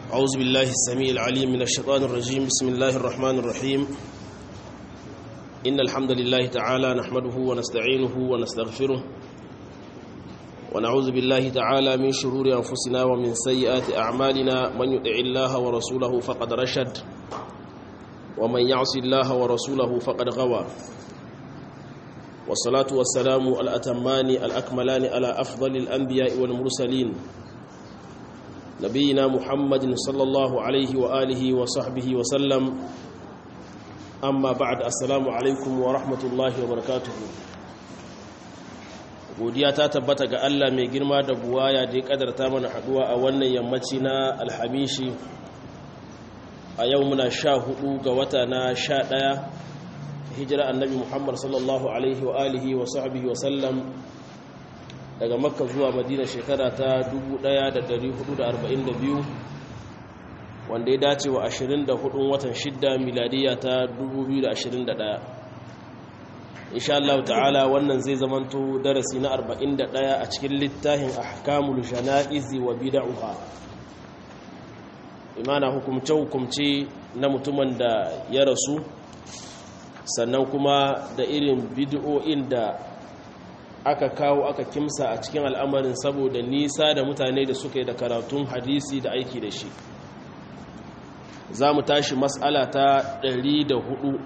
أعوذ بالله السميع العليم من الشيطان الرجيم. بسم الله الرحمن الرحيم. إن الحمد لله تعالى نحمده ونستعينه ونستغفره ونعوذ بالله تعالى من شرور أنفسنا ومن سيئات أعمالنا. من يطع الله ورسوله فقد رشد ومن يعص الله ورسوله فقد غوى. والصلاة والسلام الأتمان الأكملان على أفضل الأنبياء والمرسلين نبينا محمد صلى الله عليه وآله وصحبه وسلم. أما بعد، السلام عليكم ورحمة الله وبركاته. godiya ta tabbata ga Allah mai girma da buwaya da ya kadarta mana haduwa a wannan yammaci na alhamishi a yau muna 14 ga wata na 11 hijira annabi Muhammad sallallahu alaihi wa alihi wa sahbihi wa sallam daga makka zuwa madina shekara ta 1442 wanda ya dace wa 24 watan 6 miladiya ta 2021. insha Allah ta'ala wannan zai zamanto darasi na 41 a cikin littafin ahkamul janaizi wa bid'uha, imana hukumce na mutumin da ya rasu, sannan kuma da irin bid'o'in da aka kawo aka kimsa a cikin al'amarin saboda nisa da mutane da suka yi da karatun hadisi da aiki da shi. za mu tashi mas'ala ta 104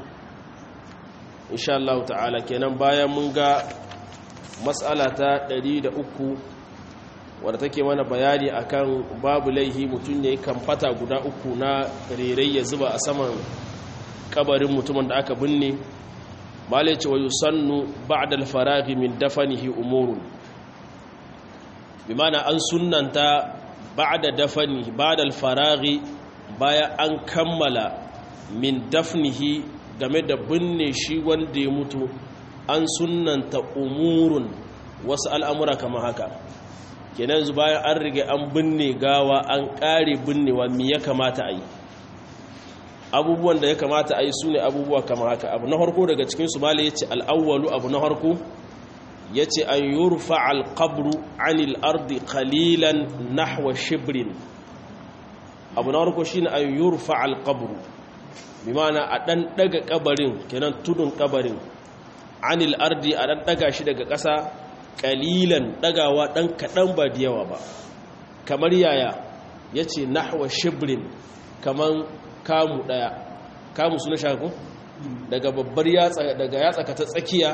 insha Allah ta'ala, kenan bayan mun ga mas'ala ta 103 wadda take mana bayani akan babu laihi mutum ne kan fata guda uku na rerai ya zuba a saman kabarin mutumin da aka binne. malai ce wa yusannu ba'da al-faraghi min dafanihi umurun, bi mana an sunnanta ba'da dafanihi ba'da al-faraghi, baya an kammala min dafnihi game da binne shi wanda ya mutu, an sunnanta umurun wasu al'amura kamar haka. kenan zu bayan an riga an binne gawa an kare binnewa me ya kamata a yi, abubuwan da ya kamata a yi su ne abubuwa kamar haka. abu na harko daga cikinsu mala ya ce al'awwalu, abu na harko ya ce an yurfa alƙabru anil ardi qalilan nahwa shibrin. abu na harko shi ne an yurfa alƙabru, bi mana a ɗan ɗaga ƙabarin, kenan tudun ƙabarin, anil ardi a ɗan ɗaga shi daga ƙasa, ƙalilan ɗagawa ɗan kaɗan ba da yawa ba. kamar yaya ya ce nahwa shibrin, kamar kamu daya, kamu suna shaku daga babbar yatsa, daga yatsa ka ta tsakiya,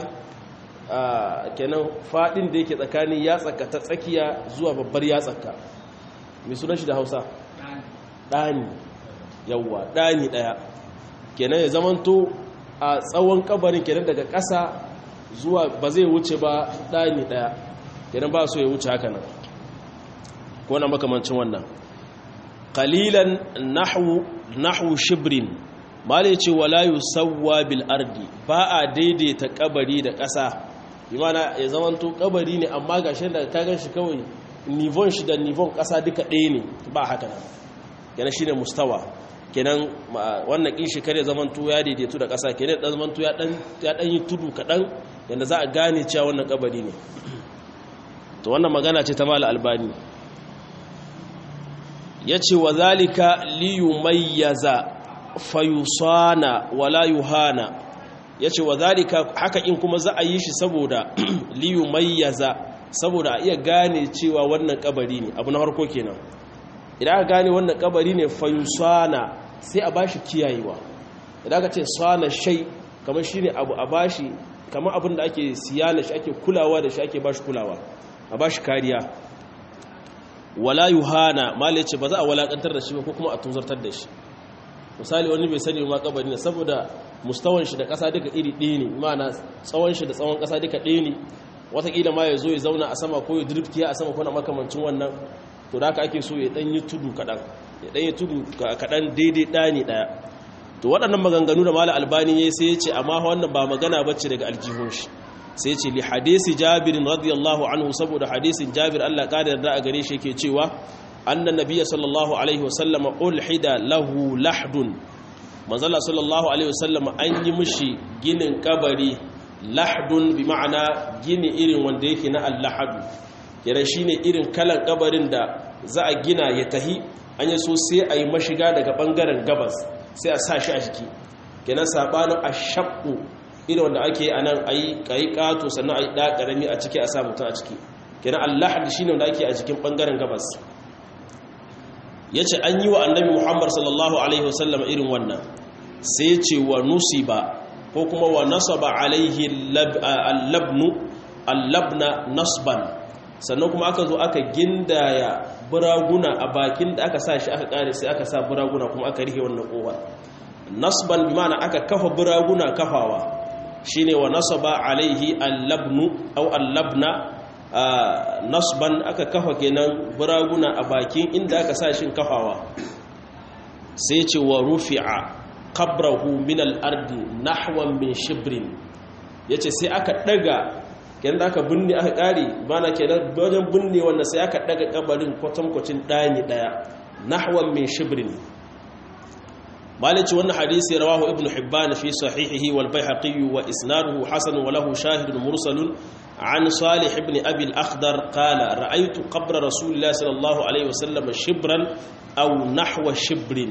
kenan fadin da yake tsakanin yatsa ka ta tsakiya zuwa babbar yatsa ka, mai suna shi da Hausa dani. yawwa dani daya, kenan ya zamanto a tsawon kabarin kenan daga ƙasa zuwa ba zai wuce ba dani daya, kenan ba so ya wuce haka nan ko na makamancin wannan. qalilan nahwu shibrin, mala yace wala yusawwa bil ardi, ba a daidaita kabari da ƙasa, imana ya zamanto kabari ne amma gashin da ka ganshi kawai nivon shi da nivon ƙasa duka ɗaya ne, ba haka nan. kenan shine mustawa, kenan wannan kin shi kare zamanto ya daidaitu da ƙasa, kenan da zamanto ya dan yi tudu kadan yanda za a gane cewa wannan kabari ne. to wannan magana ce ta mala albani. ya ce wa zalika liyumayyaza fayusana wala yuhana, ya ce wa zalika haka in kuma za a yi shi saboda liyumayyaza, saboda a iya gane cewa wannan kabari ne. abu na harko kenan, idan aka gane wannan kabari ne fayusana sai a bashi kiyayewa. idan aka ce sana shay kamar shine abu a bashi, kamar abin da ake siyana shi, ake kulawa da shi, ake bashi kulawa, a bashi kariya. wala yuhana, mala yace ba za a walakantar da shi ba ko kuma a tuzartar da shi. misali wani bai sani ma kabari ne, saboda mustawan shi da ƙasa duka iri ɗaya ne, ma'ana tsawon shi da tsawon ƙasa duka ɗaya ne, watakila ma ya zo ya zauna a sama ko ya driftiya a sama ko na makamancin wannan. to da haka ake so ya ɗanyi tudu kaɗan, daidai ɗani ɗaya. to waɗannan maganganu da mala albani ya sai ya ce amma wannan ba magana bacci daga aljihun shi, sai ce li hadisi jabirin radiyallahu anhu, saboda hadisin jabir Allah kada yarda a gare shi yake cewa annan nabiyyi sallallahu alaihi wasallam ulhida lahu lahdun, manzala sallallahu alaihi wasallam an yi mishi ginin kabari. lahdun bi ma'ana gini irin wanda yake na allahadu, yana shine irin kalan kabarin da za a gina ya tahi an yi so sai a yi mashiga daga ɓangaren gabas sai a sa shi a jiki kenan saɓanin a shakku irin wanda ake a nan a yi ƙato sannan a yi ɗa ƙarami a ciki a sa mutum a ciki kenan allahadi shi ne wanda ake a jikin ɓangaren gabas ya ce an yi wa annabi muhammad sallallahu alaihi wasallam irin wannan sai ce wa nusiba ko kuma wa nasaba alaihi allabna nasban sannan kuma aka zo aka gindaya buraguna a bakin da aka sa shi aka kare sai aka sa buraguna kuma aka rihe wannan kowa nasban bi ma'ana aka kafa buraguna kafawa shine wa nasaba alaihi allabnu aw allabna nasban aka kafa kenan buraguna a bakin inda aka sa shi kafawa sai ce wa rufi'a qabrahu min al-ardi nahwan min shibrin yace sai aka daga kenan da aka binne aka kare bana kenan wajen binne wanda sai aka daga kabarin kwatankwacin dani daya nahwan min shibrin malici wannan hadisi rawahu ibnu hibban fi sahihihi wal baihaqi wa isnaduhu hasan wa lahu shahidun mursalun an salih ibn abi al-akhdar qala ra'aytu qabra rasulillahi sallallahu alayhi wasallam shibran aw nahwa shibrin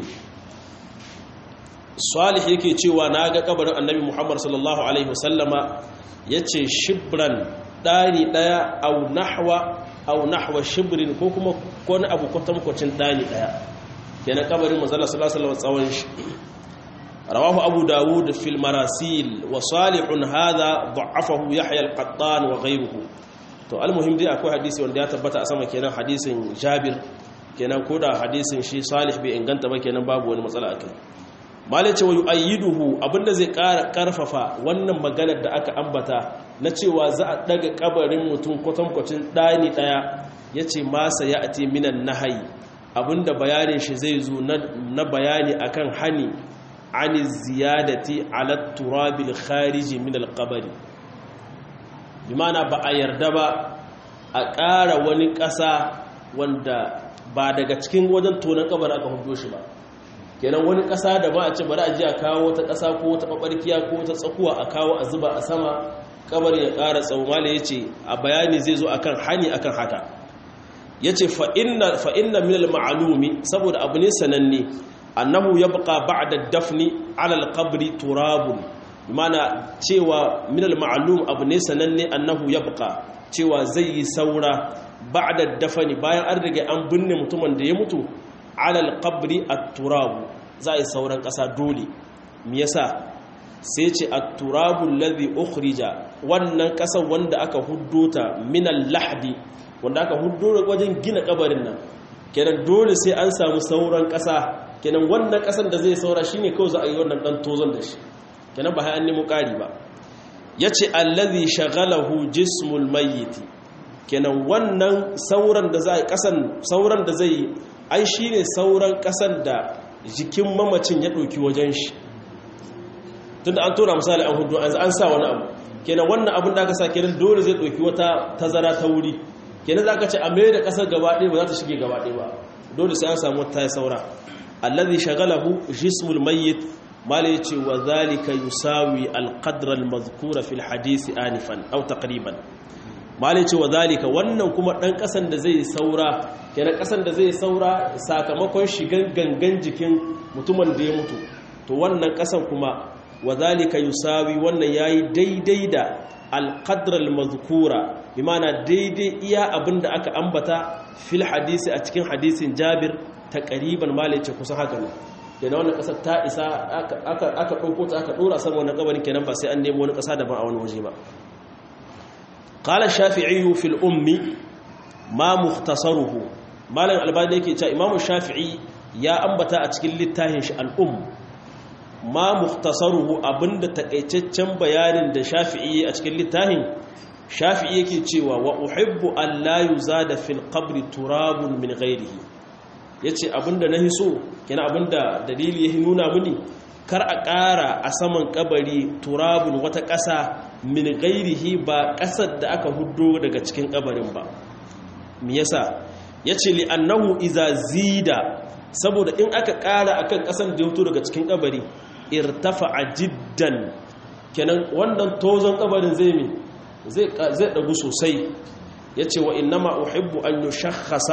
salih yake cewa naga kabarin annabi muhammad sallallahu alaihi wasallama yace shibran dani daya aw nahwa shibrin ko kuma wani abu kwatankwacin dani daya kenan kabarin manzala sallallahu alaihi wasallam tsawon shi rawahu abu dawud fil marasil wa salihun hadha da'afahu yahya al-qattan wa ghayruhu to almuhim dai akwai hadisi wanda ya tabbata a sama kenan hadisin jabir kenan koda hadisin shi salih bai inganta ba kenan babu wani matsala akai malai cewa yu'ayyiduhu abinda zai karfafa wannan maganar da aka ambata na cewa za a daga kabarin mutum kwatankwacin dani daya yace masa ya'ti minan nahyi abinda bayanin shi zai zo na bayani akan hani ani ziyadati ala turabil khariji min alqabri bimana ba a yarda ba a ƙara wani ƙasa wanda ba daga cikin wajen tonon kabar aka hudo shi ba kenan wani ƙasa da ba a ce bari a ji a kawo wata ƙasa ko wata ɓaɓɓarkiya ko wata tsakuwa a kawo a zuba a sama kabar ya ƙara tsaumala ya ce a bayani zai zo akan hani akan haka ya ce fa'inna minal ma'alumi saboda abu ne sananne annahu ya buƙa ba'da dafni alal qabri turabun mana cewa minal ma'alum abu ne sananne annahu ya buƙa cewa zai yi saura ba'da dafni bayan an rage an binne mutumin da ya mutu alal qabri at-turabu za a yi sauran ƙasa dole me yasa sai ce at-turabu alladhi ukhrija wannan ƙasar wanda aka huddota minal lahdi wanda aka hudu wajen gina kabarin nan kenan dole sai an samu sauran ƙasa kenan wannan ƙasan da zai saura shine kawai za a yi wannan dan tozon da shi kenan ba sai an nemo ƙari ba yace allazi shaghalahu jismul mayyit kenan wannan sauran da zai ƙasan sauran da zai ai shine sauran ƙasan da jikin mamacin ya dauki wajen shi tunda an tura misali an hudu an sa wani abu kenan wannan abin da aka sa kenan dole zai dauki wata tazara ta wuri kenan za ka ce a mai da ƙasar gabaɗe ba za ta shige gabaɗe ba dole sai an samu wata ya saura allazi shagalahu jismul mayyit mala yace wa zalika yusawi alqadr almadhkura fil hadisi anifan aw taqriban mala yace wa zalika wannan kuma dan ƙasan da zai saura kenan ƙasan da zai saura sakamakon shigan gangan jikin mutumin da ya mutu to wannan ƙasan kuma wa zalika yusawi wannan yayi daidai da alqadr almadhkura bimana daidai iya abinda aka ambata fil hadisi a cikin hadisin Jabir taqriban malaice kusan haka ne kenan wannan kasar ta isa aka dauko ta aka dora sama wannan kabarin kenan ba sai an nemo wani kasa daban a wani waje ba qala shafi'i fil ummi ma mukhtasaruhu malam albani yake cewa imamu shafi'i ya ambata a cikin littafin shi al-umm ma mukhtasaruhu abinda takaitaccen bayanin da shafi'i a cikin littafin shafi'i yake cewa wa uhibbu an la yuzada fil qabri turabun min ghairihi yace abinda nahi so kina abinda dalili ya nuna mini kar a ƙara a saman kabari turabun wata ƙasa min ghairihi ba ƙasar da aka huddo daga cikin kabarin ba me yasa yace li annahu iza zida saboda in aka ƙara akan ƙasar da ya fito daga cikin kabari irtafa'a jiddan kenan wannan tozon kabarin zai dagu sosai yace wa innama uhibbu an yushakhasa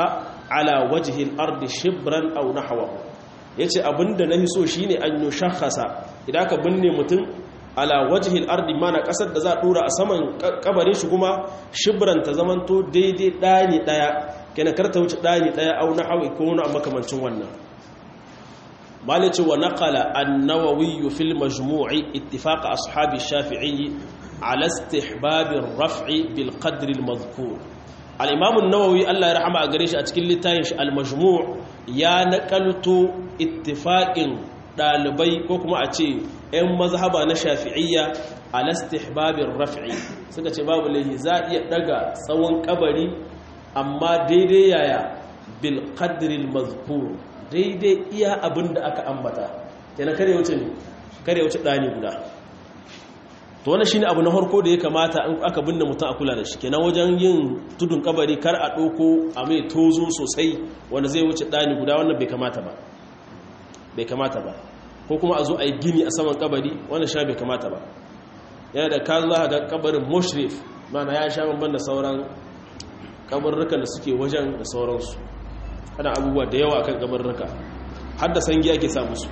ala wajhi al-ardi shibran aw nahwahu yace abinda nahi so shine an yushakhasa idan ka binne mutum ala wajhi al-ardi mana kasar da za a dora a saman kabarin shi kuma shibran ta zamanto daidai dani daya kenan karta wuce dani daya aw nahwi ko wani makamancin wannan malice wa naqala an-nawawi fil majmu'i ittifaq ashabi ash-shafi'i ala istihbab ar-raf'i bil qadr al-madhkur al-imam an-nawawi Allah ya rahama a gare shi a cikin littafin shi al-majmu' ya naqalto ittifaqin dalibai ko kuma a ce ɗan mazhaba na shafi'iyya ala istihbab ar-raf'i suka ce babu lahi za iya daga tsawon kabari amma daidai yaya bil qadr al-madhkur daidai iya abin da aka ambata kenan kare wuce ne kare wuce dani guda to wannan shine abu na farko da ya kamata in aka binne mutum a kula da shi kenan wajen yin tudun kabari kar a doko a mai tozo sosai wanda zai wuce dani guda wannan bai kamata ba ko kuma a zo a yi gini a saman kabari wannan sha bai kamata ba yana da ka za ga kabarin mushrif mana ya sha banban da sauran kabarrukan da suke wajen da sauransu ana abubuwa da yawa akan kabarruka har da sangi ake sa musu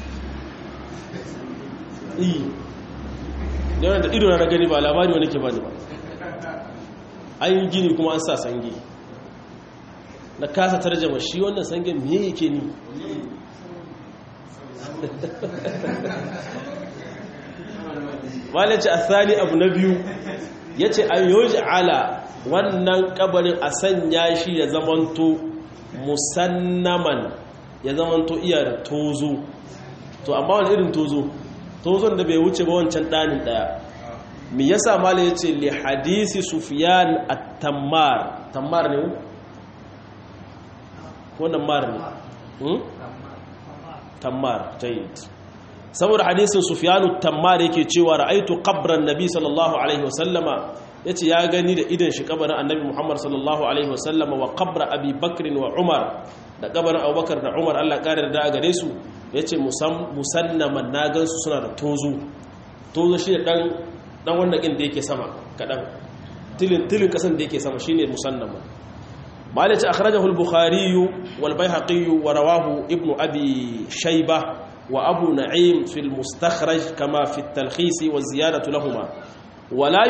yana da ido na gani ba labari wani ke bani ba an yi gini kuma an sa sangi na kasa tarjama shi wannan sangin me yake ni wale ce asali abu na biyu ya ce an yoji ala wannan kabarin a sanya shi ya zamanto musannaman ya zamanto iya da tozo to amma wani irin tozon da bai wuce ba wancan ɗanin ɗaya mi yasa malai ya ce li hadisi sufiyan at-tammar ne ko nammar ne tammar jayyid saboda hadisin sufyanu tammar yake cewa ra'aitu qabran nabi sallallahu alaihi wasallama yace ya gani da idan shi kabarin annabi muhammad sallallahu alaihi wasallama wa qabra abi bakr wa umar da kabarin abubakar da umar Allah kare da gare su yace musannaman na gansu suna da tozo shi dan wannan din da yake sama kadan tilin kasan da yake sama shine musannaman مالك أخرجه البخاري والبيهقي ورواه ابن أبي شيبة وأبو نعيم في المستخرج كما في التلخيص والزيادة لهما ولا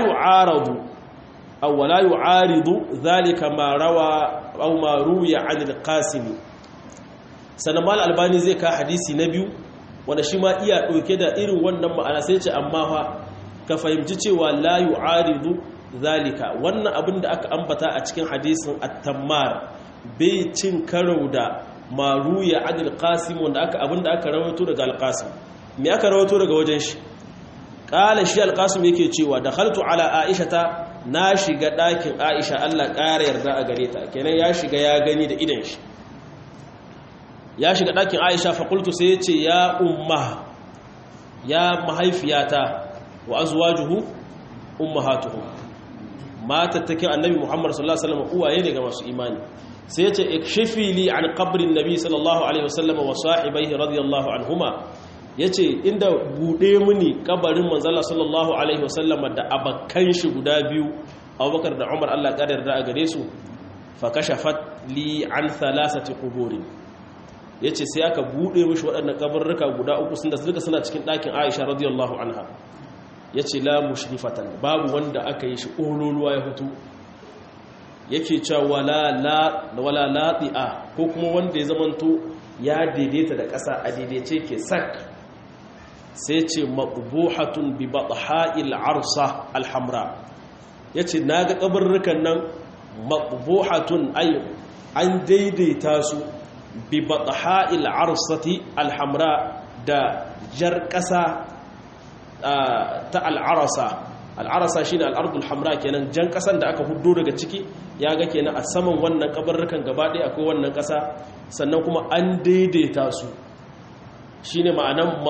يعارض ذلك ما روى أو ما روي عن القاسم سنمال الباني زي كحديث نبي ونشما إيا وكذا إيرو ونما أنا سيتش أماها كفهمتش ولا يعارض zalika wannan abin da aka ambata a cikin hadisin at-tammar bai cin karo da maruya adil qasim wanda abin da aka rawaito daga al-qasim me aka rawaito daga wajen shi qala shi al-qasim yake cewa dakhaltu ala aishata na shiga dakin aisha Allah ƙara yarda a gare ta kenan ya shiga ya gani da idan shi ya shiga dakin aisha fa qultu sai yace ya umma ya mahaifiyata wa azwajuhu ummahatuhum matattakin annabi Muhammad sallallahu alaihi wasallam uwaye ne ga masu imani sai yace ikshifi li an qabrin nabi sallallahu alaihi wasallam wa sahibaihi radiyallahu anhuma yace inda bude muni kabarin manzala sallallahu alaihi wasallam da abakan shi guda biyu Abubakar da Umar Allah kadar da a gare su fa kashafat li an thalathati quburin yace sai aka bude mishi waɗannan kabarruka guda uku sun da suka suna cikin ɗakin Aisha radiyallahu anha ya ce la mushrifatan babu wanda aka yi shi ƙololuwa ya fito yake cewa wala lati'a ko kuma wanda ya zamanto ya daidaita da ƙasa a daidaice ke sak sai ce maqbuhatun bi batha'il arsa alhamra yace naga kabarrukan nan maqbuhatun ay an daidaita su bi batha'il arsati alhamra da jar ƙasa ta al'arasa shi ne al'ardul hamra kenan jan ƙasan da aka hudu daga ciki ya ga kenan a saman wannan kabarrukan gaba ɗaya akwai wannan ƙasa sannan kuma an daidaita su shi ne ma'anan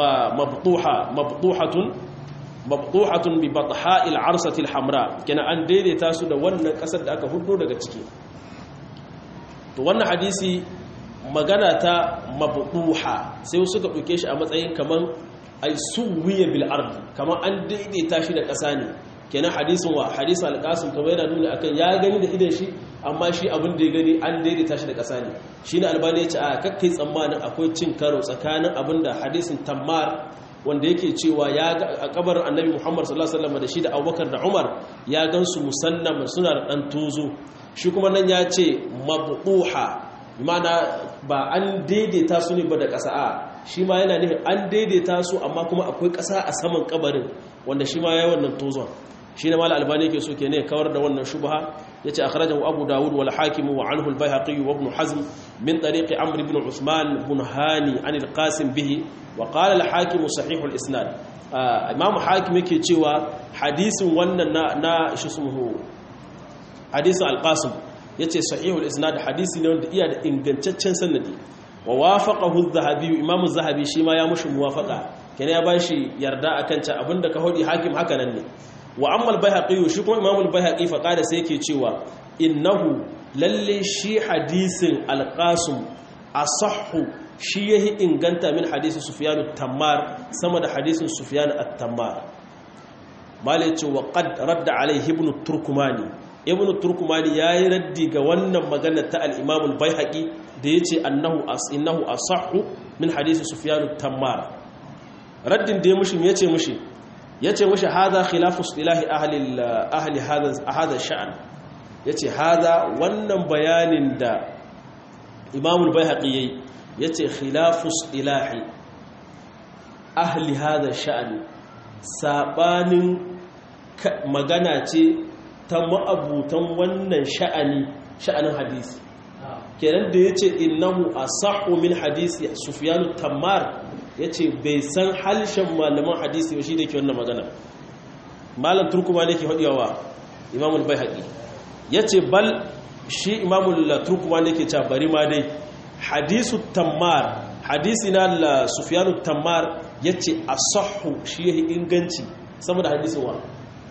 mabtuhatun bi batha'il arsatil hamra kenan an daidaita su da wannan ƙasar da aka hudu daga ciki to wannan hadisi magana ta mabtuha sai suka ɗauke shi a matsayin kaman ay suwiya bil ardi kamar an daidaita shi da ƙasa ne kenan hadisin al-qasim kamar yana nuna akan ya gani da idan shi amma shi abin da ya gani an daidaita shi da ƙasa ne shi ne albani ya ce a kakkai tsammanin akwai cin karo tsakanin abin da hadisin tammar wanda yake cewa ya ga a kabarin annabi muhammad sallallahu alaihi wasallam da shi da abubakar da umar ya gansu musannam suna da ɗan tozo shi kuma nan ya ce mabuha mana ba an daidaita su ne ba da ƙasa a shi ma yana nufin an daidaita su amma kuma akwai ƙasa a saman kabarin wanda shi ma ya yi wannan tozon shi ne mala albani yake so ke ne kawar da wannan shubha ya ce akhrajahu abu dawud wal hakim wa anhu al bayhaqi wa ibn hazm min tariq amr ibn usman ibn hani an al qasim bihi wa qala al hakim sahih al isnad imam hakim yake cewa hadisin wannan na shi sumuhu hadisin al qasim yace sahih al isnad hadisi ne wanda iya da ingantaccen sanadi wa wafaqahu az-zahabi imam az-zahabi shi ma ya mushi muwafaqa kenan ya bashi yarda akan ta abinda ka hodi hakim haka nan ne wa amma al-baihaqi shi kuma imam al-baihaqi fa kada sai yake cewa innahu lalle shi hadisin al-qasim asahhu shi yahi inganta min hadisi sufyan at-tammar sama da hadisin sufyan at-tammar malai ce wa qad radda alaihi ibn turkumani ibn turkumani yayi raddi ga wannan magana ta al-imam al-baihaqi da yace innahu asahhu min hadisi sufyan at-tammar raddin da ya mushi yace mushi hada khilafu istilahi ahli hada sha'an yace hada wannan bayanin da imam al-baihaqi yayi yace khilafu istilahi ahli hada sha'an sabanin magana ce ta ma'abutan wannan sha'anin hadisi kenan da yace innahu asahhu min hadisi sufyan at-tammar yace bai san halshen malaman hadisi ba shi da yake wannan magana malam turkuma ne ke hadiyawa imam al-baihaqi yace bal shi imam al-turkuma ne ke cewa bari ma dai hadisu tammar hadisi na sufyan at-tammar yace asahhu shi yake inganci sama da hadisin wa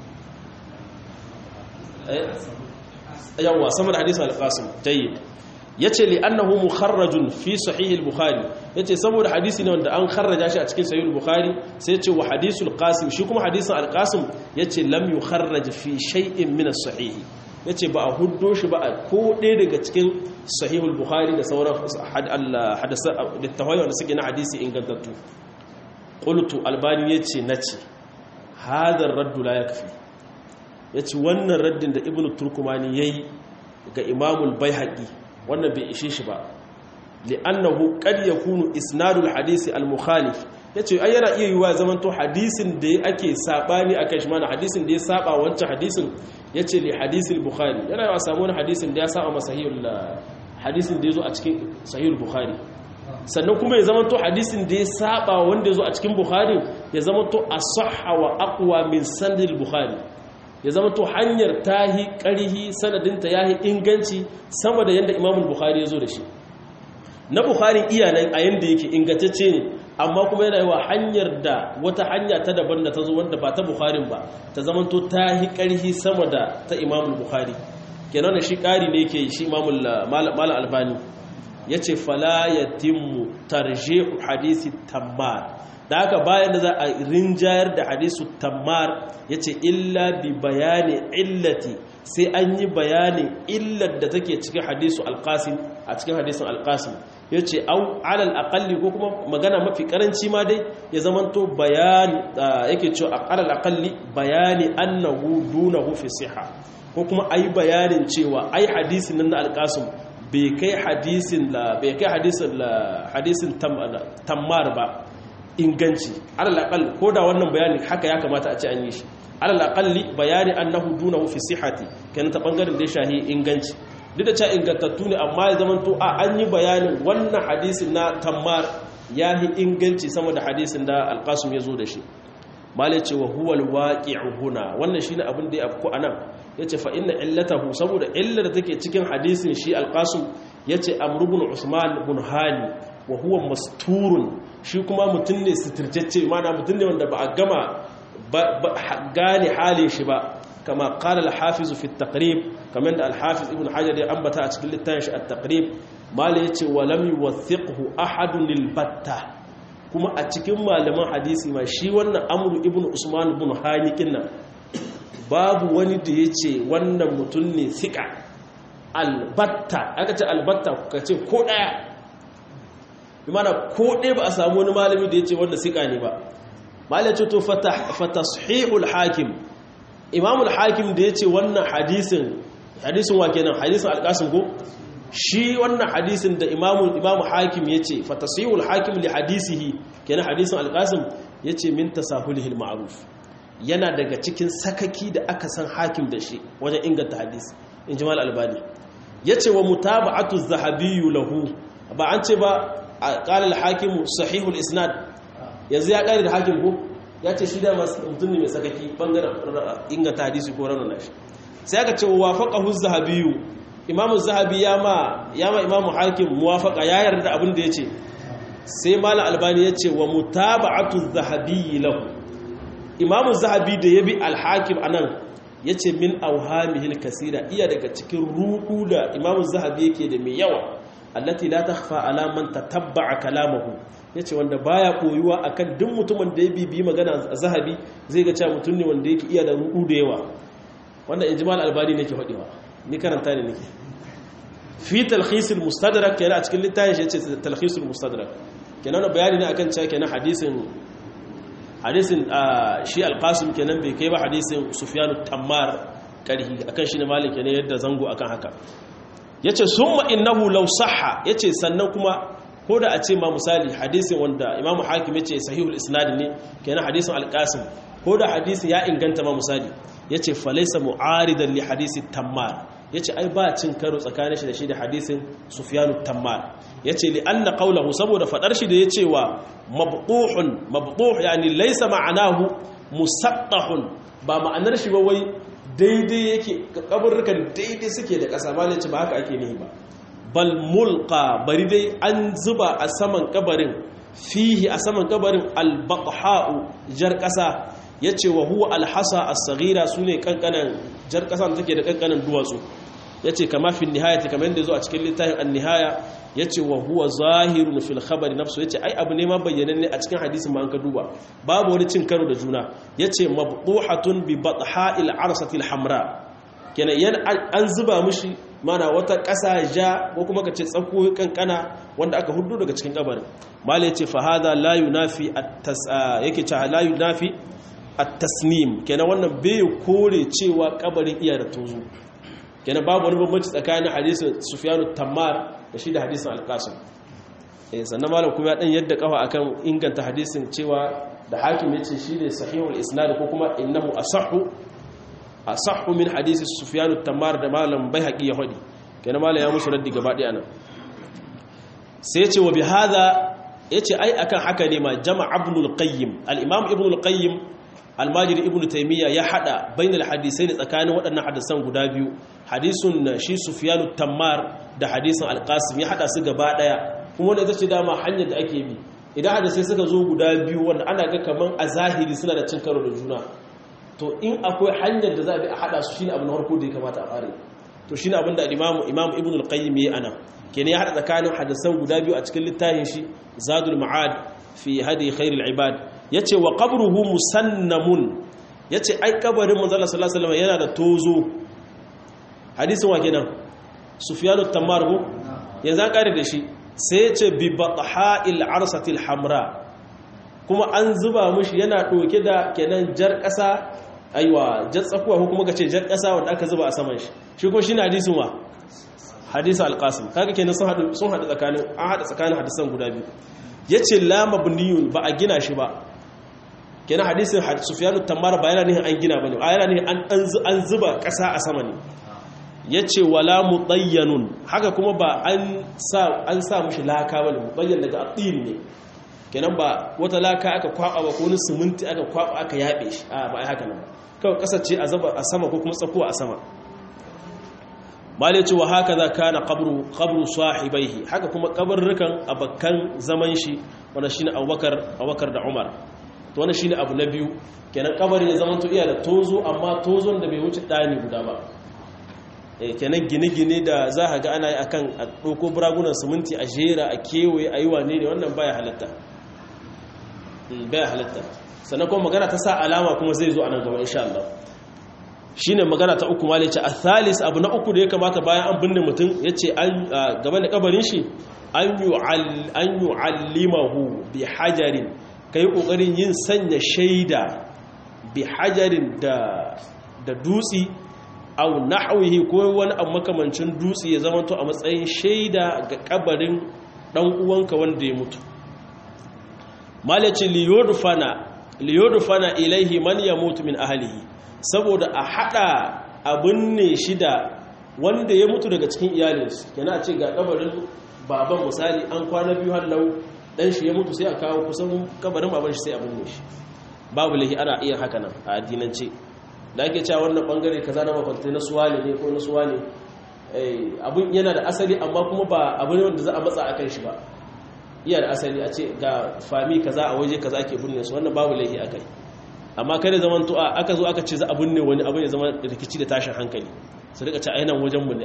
yawa sama da hadisin al-qasim jayyid yace li annahu mukharrajun fi sahih al-bukhari yace saboda hadisi ne wanda an kharraja shi a cikin sahih al-bukhari sai yace wa hadisul qasim shi kuma hadisin al-qasim yace lam yukharraj fi shay'in min as-sahih yace ba a huddo shi ba ko ɗaya daga cikin sahih al-bukhari da sauran hadasa littafai wanda suke na hadisi ingantattu qultu albani yace nace hadha ar-radd la yakfi yace wannan raddin da ibnu turkumani yayi ga imamul baihaqi wannan bai ishe shi ba li'annahu qad yakunu isnadul hadisi al-mukhalif yace ai yana iya yiwa zaman to hadisin da ake sabani akan shi mana hadisin da ya saba wancan hadisin yace li hadisi al-bukhari yana yawa samu wani hadisin da ya saba masahihul hadisin da yazo a cikin sahihul bukhari sannan kuma ya zaman to hadisin da ya saba wanda yazo a cikin bukhari ya zaman to asahha wa aqwa min sanadil bukhari ya zama to hanyar tahi ƙarihi sanadinta yahi inganci sama da yadda imamul bukhari ya zo da shi na bukhari iyanan a yadda yake ingantacce ne amma kuma yana yawa hanyar da wata hanya ta daban da ta zo wanda ba ta bukharin ba ta zama to tahi ƙarihi sama da ta imamul bukhari kenan da shi ƙari ne ke shi imamul mal albani ya ce fala yatimmu tarjihu hadisi tammar da haka bayan da za a rinjayar da hadisu tammar ya ce illa bi bayani illati sai an yi bayanin illar da take cikin hadisu alƙasim a cikin hadisun alƙasim ya ce au alal aƙalli ko kuma magana mafi ƙaranci ma dai ya zamanto bayani yake ce alal aƙalli bayani annahu dunahu fi siha ko kuma ai bayanin cewa ai hadisin nan na alƙasim bai kai hadisin tammar ba inganci alal aqall ko da wannan bayani haka ya kamata a ce an yi shi alal aqalli bayani annahu dunahu fi sihhati kenan ta bangaren da shahi inganci duk da cewa ingantattu ne amma ya zaman to an yi bayanin wannan hadisin na tammar yahi inganci sama da hadisin da alqasim ya zo da shi malai ce wa huwa alwaqi'u huna wannan shine abin da ya afko anan yace fa inna illatahu saboda illar da take cikin hadisin shi alqasim yace amr ibn usman ibn hani wa huwa masturun shi kuma mutum ne sitirtacce mana mutum ne wanda ba a gama gane halin shi ba kama qala al-hafiz fi at-taqrib kamar da al-hafiz ibn hajar ya ambata a cikin littafin shi at-taqrib malai yace wa lam yuwathiqhu ahadun lil-batta kuma a cikin malaman hadisi ma shi wannan amru ibn usman ibn hanikin nan babu wani da yace wannan mutum ne thiqa albatta aka ce albatta ka ce ko daya bi mana ko daya ba a samu wani malami da yace wanda sika ne ba malai ce to fatasihul hakim imamul hakim da yace wannan hadisin wa kenan hadisin alqasim ko shi wannan hadisin da imamu hakim yace fatasihul hakim li hadisihi kenan hadisin alqasim yace min tasahulihil ma'ruf yana daga cikin sakaki da aka san hakim da shi wajen inganta hadisi in jimal albani yace wa mutaba'atu az-zahabi lahu ba an ce ba qala al-hakim sahihul isnad yanzu ya kare da hakim ko yace shi da mutum ne mai sakaki bangaren inganta hadisi ko ranar shi sai aka ce wafaqahu az-zahabi imamu az-zahabi ya ma imamu hakim muwafaqa ya yarda abin da yace sai malam albani yace wa mutaba'atu az-zahabi lahu imamu zahabi da ya bi alhakim a nan ya ce min auhamihil kasira iya daga cikin ruɗu da imamu zahabi yake da mai yawa allati la takhfa ala man tatabba'a kalamahu yace wanda baya koyuwa akan duk mutumin da ya bibi magana zahabi zai ga cewa mutum ne wanda yake iya da ruɗu da yawa wanda injimal albani ne ke faɗiwa ni karanta ne nake fi talkhisul mustadrak kenan a cikin littafin shi yace talkhisul mustadrak kenan bayani ne akan cewa kenan hadisin shi alqasim kenan bai kai ba hadisin sufyanu tammar karhi akan shi ne malik ne yadda zango akan haka yace summa innahu law sahha yace sannan kuma ko da a ce ma misali hadisin wanda imam hakim yace sahihul isnad ne kenan hadisin alqasim ko da hadisin ya inganta ma misali yace falaysa mu'aridan li hadisi tammar yace ai ba cin karo tsakanin shi da shi da hadisin sufyanu tammar yace li anna qawluhu saboda fadar shi da yace wa mabtuh yani laysa ma'anahu musattahun ba ma'anar shi ba wai daidai yake kaburrukan daidai suke da kasa ba ce ba haka ake nihi ba bal mulqa bari dai an zuba a saman kabarin fihi a saman kabarin al-baqha'u jar kasa yace wa huwa al-hasa as-saghira sune kankanan jar kasa take da kankanan duwatsu yace kama fi nihayati kamar yadda zo a cikin littafin an-nihaya yace wa huwa zahirun fil khabari nafsu yace ai abu ne ma bayyananne a cikin hadisin ma an ka duba babu wani cin karo da juna yace mabduhatun bi batha'il arsati al-hamra kenan yan an zuba mishi mana wata ƙasa ja ko kuma kace tsako kankana wanda aka hudu daga cikin kabarin mala yace fa hada la yunafi yake cewa la yunafi at-tasnim kenan wannan bai kore cewa kabarin iya da tozo kenan babu wani bambanci tsakanin hadisin sufyanu tammar da shi da hadisin alqasim sannan malam kuma ya dan yadda kafa akan inganta hadisin cewa da hakim yace shi ne sahihul isnad ko kuma innahu asahhu min hadisi sufyanu tammar da malam baihaqi ya hadi kenan malam ya musu raddi gaba daya nan sai yace wa bihadha yace ai akan haka ne ma jama'a ibnul qayyim al-imam ibnul qayyim almajiri ibnu taymiya ya hada bainal hadisai ne tsakanin waɗannan hadisan guda biyu hadisun shi sufyanu tammar da hadisin alqasim ya hada su gaba daya kuma wanda ita ce dama hanyar da ake bi idan hadisai suka zo guda biyu wanda ana ga kaman a zahiri suna da cin karo da juna to in akwai hanyar da za a bi a hada su shine abu na farko da ya kamata a fare to shine abin da imam ibnu al-qayyim yayi ana kenan ya hada tsakanin hadisan guda biyu a cikin littafin shi zadul ma'ad fi hadi khairul ibad yace wa qabruhu musannamun yace ai kabarin manzo Allah sallallahu alaihi wasallam yana da tozo hadisin wa kenan sufyanu tammar ko yanzu an kare da shi sai yace bi batha'il arsatil hamra kuma an zuba mushi yana doke da kenan jar kasa aiwa jar tsakuwa ko kuma kace jar kasa wanda aka zuba a saman shi shi ko shine hadisin wa hadisin alqasim kaga kenan sun hadu tsakanin an hada tsakanin hadisan guda biyu yace la mabniyun ba a gina shi ba kenan hadisin sufyanu tammar ba yana nihin an gina bane a yana nihin an zuba kasa a sama ne yace wala mudayyanun haka kuma ba an sa mushi laka bane mudayyan daga atin ne kenan ba wata laka aka kwaba ba ko wani siminti aka kwaba aka yabe shi a ba ai haka nan kawai kasar ce a zuba a sama ko kuma tsakuwa a sama malai ce wa haka za kana qabru sahibaihi haka kuma kabarrukan abakan zaman shi wanda shine Abubakar da Umar to wannan shine abu na biyu kenan kabarin ya zama to iya da tozo amma tozon da bai wuce dani guda ba kenan gine-gine da za ka ga ana yi akan a doko buragunan siminti a jera a kewaye a yi wane ne wannan baya halatta sannan kuma magana ta sa alama kuma zai zo a nan gaba insha Allah shine magana ta uku malice athalis abu na uku da ya kamata bayan an binne mutum yace an gaban da kabarin shi an yu'allimahu bi hajarin kai kokarin yin sanya shaida bi hajarin da dutsi aw nahwihi ko wani abu makamancin dutsi ya zama to a matsayin shaida ga kabarin dan uwanka wanda ya mutu malice liyudfana ilaihi man yamutu min ahlihi saboda a hada abin ne shida wanda ya mutu daga cikin iyalinsu yana ce ga kabarin baban misali an kwana biyu hallau dan shi ya mutu sai a kawo kusan kabarin baban shi sai abin ne shi babu lahi ana iya haka nan a addinance da ake cewa wannan bangare kaza na makwanta na suwane ne ko na suwane abin yana da asali amma kuma ba abu ne wanda za a matsa akan shi ba iya da asali a ce ga fami kaza a waje kaza ake binne su wannan babu lahi akai amma kada zaman to aka zo aka ce za a binne wani abu ne zama rikici da tashin hankali su rika ce ainihin wajen mu ne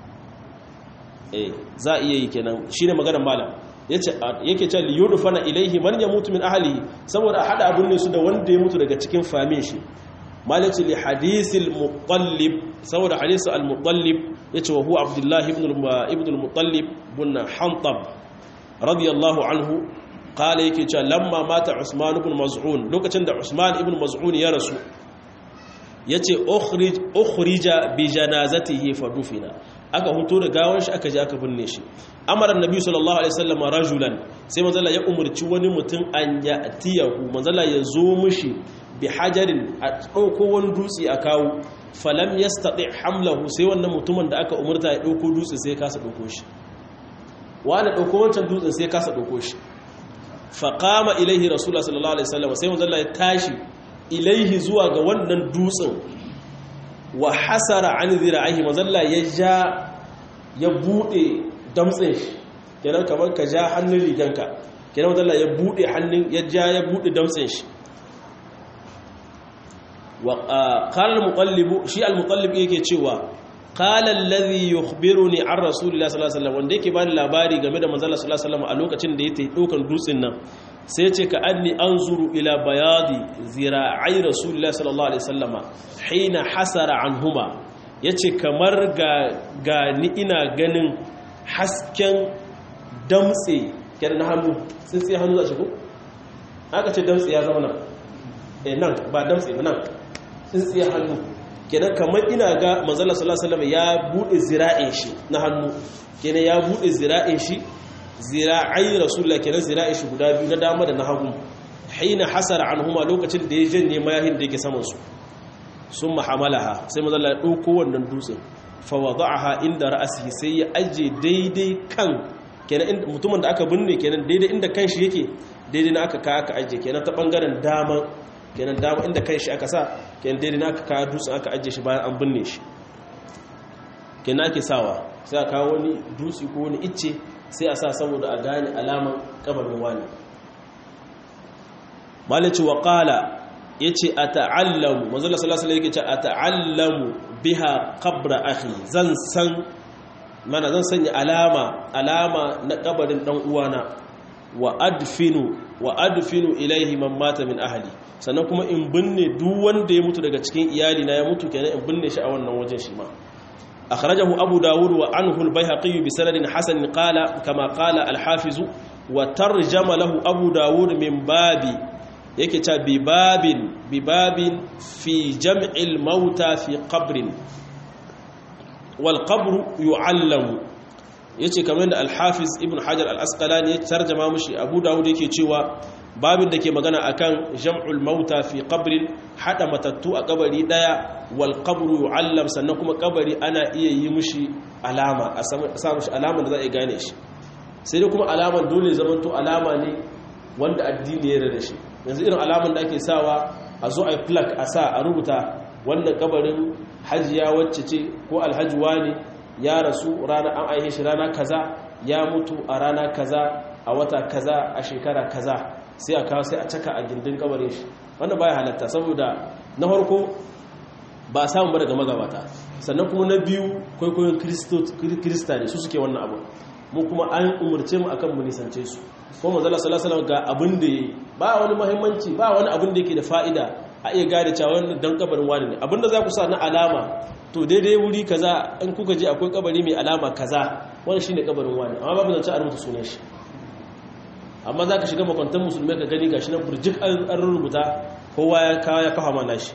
za a iya yi kenan shine maganar malam yake ce li yudfana ilaihi man yamutu min ahlihi saboda a hada abun ne su da wanda ya mutu daga cikin famin shi malaci li hadisil muqallib saboda hadisul al-muqallib yace wa huwa abdullah ibn al-muqallib bin hantab radiyallahu anhu qala yake cewa lamma mata usman ibn maz'un lokacin da usman ibn maz'un ya rasu yace ukhrija bi janazatihi fadufina aka huto da gawar shi aka je aka binne shi amara annabi sallallahu alaihi wasallam rajulan sai manzala ya umurci wani mutum an ya atiyahu manzala ya zo mishi bi hajarin a dauko wani dutse a kawo falam yastati hamlahu sai wannan mutumin da aka umurta ya dauko dutse sai kasa dauko shi wani dauko wancan dutsen sai kasa dauko shi faqama ilaihi rasulullah sallallahu alaihi wasallam sai manzala ya tashi ilaihi zuwa ga wannan dutsen wa hasara an zira'ihi mazalla ya bude damtsin shi kenan kamar ka ja hannun riganka kenan mazalla ya bude hannun ya bude damtsin shi wa qala al-muqallib shi al-muqallib yake cewa qala alladhi yukhbiruni an rasulillahi sallallahu alaihi wasallam wanda yake bani labari game da manzalla sallallahu alaihi wasallam a lokacin da yake daukan dutsin nan sai ce ka anni anzuru ila bayadi zira'ai rasulullahi sallallahu alaihi wasallama hina hasara anhuma yace kamar ga ni ina ganin hasken damtse kenan hannu sai hannu za shi ko aka ce damtse ya zama nan nan ba damtse ba nan sai hannu kenan kamar ina ga manzon sallallahu alaihi wasallama ya bude zira'in shi na hannu kenan ya bude zira'in shi zira'ai rasulullah kenan zira'in shi guda biyu na dama da na hagu hina hasara anhuma lokacin da ya janye mayahin da yake saman su sun mahamalaha sai manzo Allah ya dauko wannan dutsen fa wada'aha inda ra'sihi sai ya aje daidai kan kenan mutumin da aka binne kenan daidai inda kanshi yake daidai na aka aje kenan ta bangaren dama kenan dama inda kanshi aka sa kenan daidai na aka dutsen aka aje shi bayan an binne shi kenan ake sawa sai aka kawo wani dutse ko wani icce sai a sa saboda a gane alaman kabarin wani malici wa qala yace ata'allamu manzo sallallahu alaihi wasallam yake ce ata'allamu biha qabra akhi zan sanya alama na kabarin dan uwana wa adfinu ilaihi man mata min ahli sannan kuma in binne duk wanda ya mutu daga cikin iyali na ya mutu kenan in binne shi a wannan wajen shi ma أخرجه أبو داود وعنه البيهقي بسند حسن قال كما قال الحافظ وترجم له أبو داود من باب يكتب بباب في جمع الموتى في قبر والقبر يعلم yace kamar da al-Hafiz Ibn Hajar al-Asqalani ya tarjama mishi Abu Dawud yake cewa babin da ke magana akan jam'ul mauta fi qabrin hada matattu a kabari daya wal qabru yu'allam sannan kuma kabari ana iya yi mishi alama a sa mishi alaman da za a gane shi sai dai kuma alaman dole zamanto alama ne wanda addini ya yarda da shi yanzu irin alaman da ake sawa a zo a plaque a sa a rubuta wannan kabarin hajiya wacce ce ko alhaji wani ya rasu rana an aihe shi rana kaza ya mutu a rana kaza a wata kaza a shekara kaza sai a kawo sai a caka a gindin kabarin shi wannan baya halatta saboda na farko ba samun ba daga magabata sannan kuma na biyu kwaikwayon kirista ne su suke wannan abu mu kuma an umarce mu akan mu nisance su ko manzala sallallahu alaihi wasallam ga abin da yayi ba wani muhimmanci ba wani abin da yake da fa'ida a iya gane cewa wannan dan kabarin wani ne. Abinda za ku sa na alama to daidai wuri kaza in kuka je akwai kabari mai alama kaza wannan shine kabarin wani, amma babu zance a rubuta sunan shi. Amma za ka shiga makwantan musulmai ka gani gashi nan burjik an rubuta kowa ya kafa mana shi.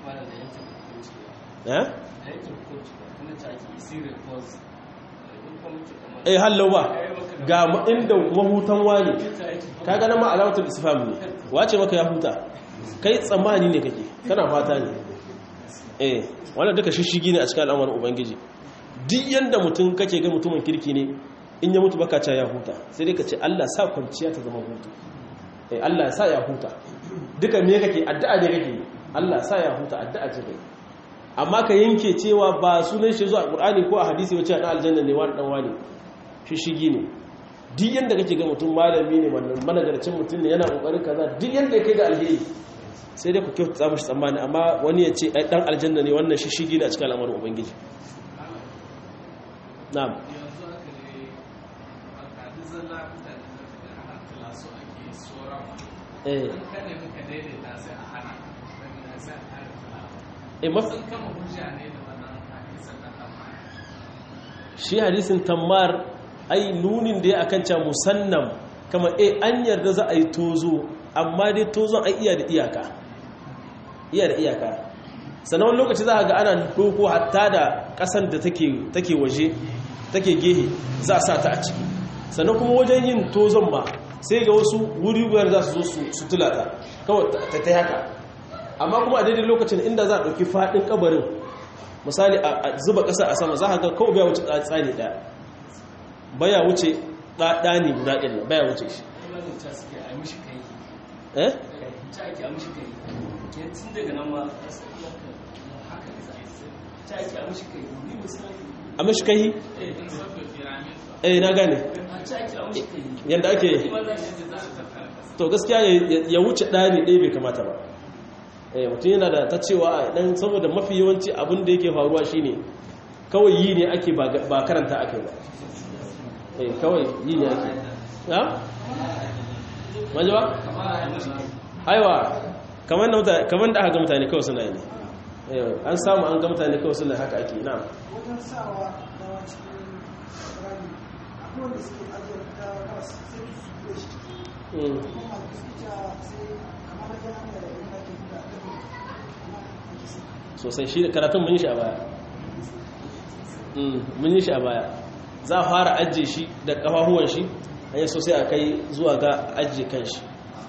Hallo ba ga inda mahutan wani ka gana ma alamatul isfam ne, wace maka ya huta kai tsammani ne kake kana fata ne. Wannan duka shishigi ne a cikin al'amarin ubangiji. Duk yanda mutum kake ga mutumin kirki ne in ya mutu baka ca ya huta, sai dai ka ce Allah sa kwanciya ta zama hutu. Allah sa ya huta. Duka me kake addu'a ne kake, Allah sa ya huta addu'a ce kai. Amma ka yanke cewa ba sunan shi zuwa Qur'ani ko a hadisi wace dan aljanna ne wani dan wani, shishigi ne. Duk yanda kake ga mutum malami ne wannan managarcin mutum ne yana kokarin kaza, duk yanda yake ga alheri sai dai ku kyauta mishi tsammani, amma wani ya ce dan aljanna ne wannan shishigi ne a cikin al'amarin ubangiji. Na'am. Shi hadisin tammar ai nunin da ya akan ca musannam kama an yarda za a yi tozo, amma dai tozon ai iya da iyaka sannan wani lokaci za a ga ana doko hatta da kasan da take waje take gehe za a sa ta a ciki, sannan kuma wajen yin tozon ma sai ga wasu wuri biyar za su zo su tulata kawai ta haka. Amma kuma a daidai lokacin inda za a ɗauki faɗin kabarin misali a zuba ƙasa a sama za a ga kawai baya wuce tsani ɗaya, baya wuce ɗani guda ɗin nan baya wuce shi. A mashi kai? Na gane yadda ake to gaskiya ya wuce ɗani ɗaya bai kamata ba. Mutum yana da ta cewa dan saboda mafi yawanci abin da yake faruwa shine kawai yi ne ake ba karanta ake ba. Kawai yi ne ake ha? Majiwa? Aiwa kamar da aka ga mutane kawai suna yi ne. An samu an ga mutane kawai suna haka ake na wajen sawa da cikin rami akwai wanda suke ajiyar da wasu sai su kure shi kuma kamar da yana da yana ke sosai shi karatun mun yi shi a baya mun yi shi a baya za a fara ajiye shi da kafafuwan shi hanyar sosai a kai zuwa ga ajiye kan shi.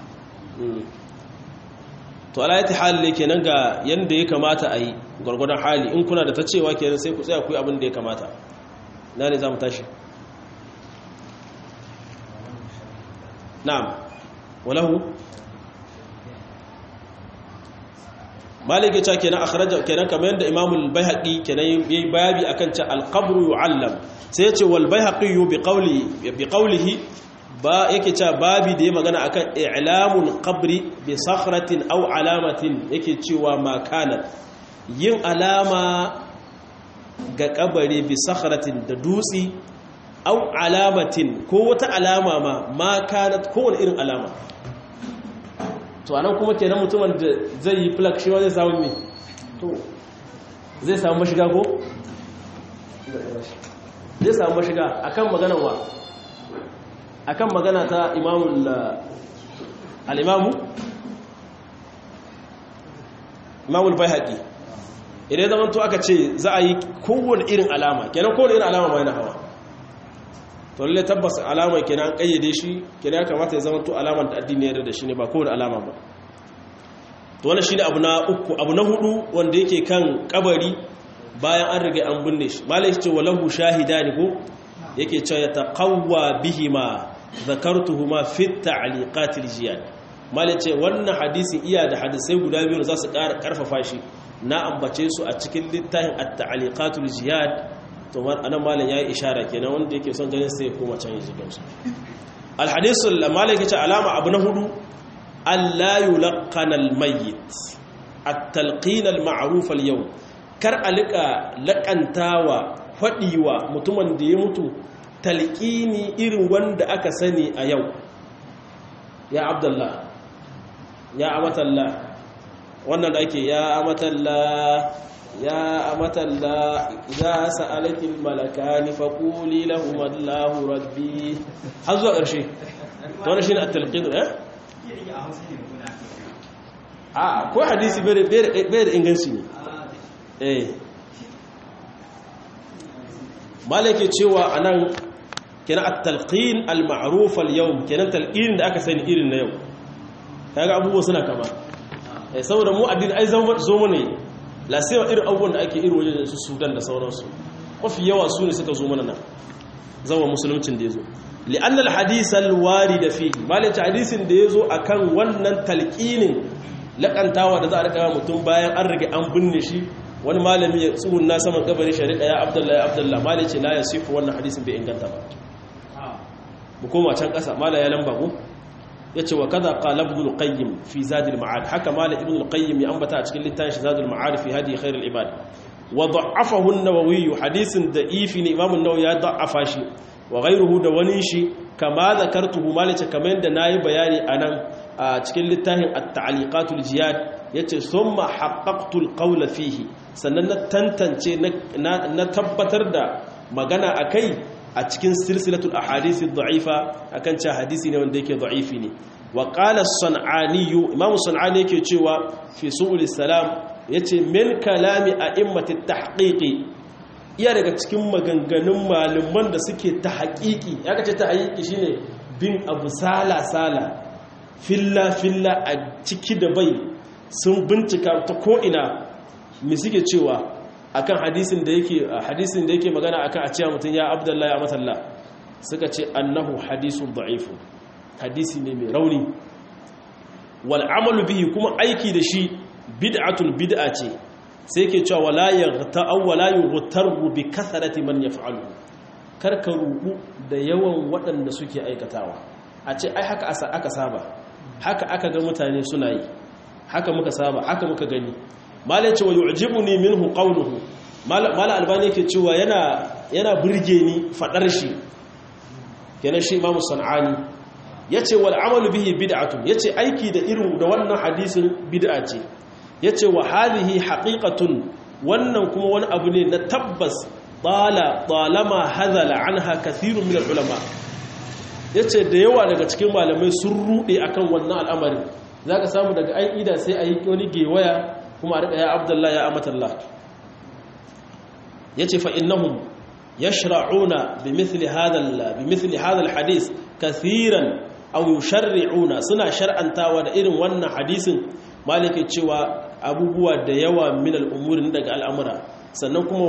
To alayati hali ne kenan ga yanda ya kamata a yi gwargwadon hali, in kuna da ta cewa kenan sai ku tsaya ku yi abin da ya kamata. Na ne za mu tashi? Na'am walahu malik ya ce kenan akhraja kenan kamar yadda Imam al-Baihaqi kenan yayi bayabi akan ce al-qabru yu'allam, sai ya ce wal Baihaqi bi qawlihi ba yake cewa babi da ya magana akan i'lamul qabri bi sakhratin aw alamatin, yake cewa makana yin alama ga kabari bi sakhratin da dutsi aw alamatin ko wata alama ma makanat ko wani irin alama. To anan kuma kenan mutumin da zai yi plak shi zai samu me to zai samu mashiga ko zai samu mashiga akan maganar wa akan magana ta imamul Baihaqi idan zaman to aka ce za a yi kowane irin alama kenan kowane irin alama ma yana hawa, to lalle tabbas alama kenan an kayyade shi kenan ya kamata ya zama to alaman da addini ya yarda da shi ne ba kowane alama ba. To wannan shine abu na uku. Abu na hudu wanda yake kan kabari bayan an riga an binne shi, malai ce walahu shahidani ko yake cewa ya taqawwa bihima zakartuhuma fi ta'liqat al-jiyad. Malai ce wannan hadisin iya da hadisai guda biyu za su karfafa shi, na ambace su a cikin littafin at-ta'liqat al-jiyad. To anan malam yayi ishara kenan wanda yake son ganin sai kuma can yi gamsu. Al-hadisul malai ce alama abu na hudu alla yulqana al-mayyit at-talqin al-ma'ruf al-yawm, kar alika laƙantawa faɗiwa mutumin da ya mutu talqini irin wanda aka sani a yau, ya abdullah ya amatallah wannan da ake ya amatalla idza sa'alakil malakani faquli lahum Allahu rabbi har zuwa ƙarshe to wannan shine at-talqin ko hadisi bai da inganci ne malaka cewa anan kenan at-talqin al-ma'ruf al-yawm kenan talqin da aka sani irin na yau kaga abubuwa suna kama saboda mu addini ai zo mana la sai irin abubuwan da ake irin wajen su Sudan da sauransu mafi yawa su ne suka zo mana nan zama musuluncin da yazo li'anna al-hadith al-warid fihi malaka hadisin da yazo akan wannan talqinin lakantawa da za a rika mutum bayan an rige an binne shi wani malami ya tsuhunna saman kabarin shari'a ya abdullahi malaci la yasifu wannan hadisin bai inganta ba mu koma can kasa mala ya lamba ku yace wa kaza qala ibn al-qayyim fi zad al-ma'ad haka mala ibn al-qayyim ya ambata a cikin littafin shi zad al-ma'ad fi hadi khair al-ibad wa da'afahu an-nawawi hadisin da'ifi ne imam an-nawawi ya da'afa shi wa ghayruhu da wani shi kama zakartuhu malaci kamar yadda nayi bayani anan a cikin littafin at-ta'liqat al-jiyad yace thumma haqqaqtu al-qawla fihi sannan na tantance na tabbatar da magana akai a cikin silsilatul ahadith ad-da'ifa akan cewa hadisi ne wanda yake da'ifi ne wa qala as-san'ani imam as-san'ani yake cewa fi su'ul salam yace min kalami a'immat at-tahqiq iya daga cikin maganganun malaman da suke tahqiqi ya kace tahqiqi shine bin abu sala filla a ciki da bai sun bincika ta ko ina me suke cewa akan hadisin da yake magana akan a cewa mutum ya abdullahi ya matalla suka ce annahu hadisun da'ifu hadisi ne mai rauni wal amalu bihi kuma aiki da shi bid'atun bid'a ce sai yake cewa wala yaghta'u wala yughtaru bi kasarati man yaf'alu karka rubu da yawan waɗanda suke aikatawa a ce ai haka aka saba haka aka ga mutane suna yi haka muka saba haka muka gani malai cewa yu'jibuni minhu qawluhu mala albani yake cewa yana burge ni fadar shi kenan shi imamu sanani yace wal amalu bihi bid'atun yace aiki da irin da wannan hadisin bid'a ce yace wa hadhihi haqiqatun wannan kuma wani abu ne na tabbas talama hadala anha kathirun min ulama yace da yawa daga cikin malamai sun rude akan wannan al'amarin zaka samu daga aida sai ayi wani gewaya kuma a rika ya abdullahi ya amatallah yace fa innahum yashra'una bimithli hadha alhadith kathiran aw yusharri'una suna shar'antawa da irin wannan hadisin malike cewa abubuwa da yawa min al'umuri daga al'amura sannan kuma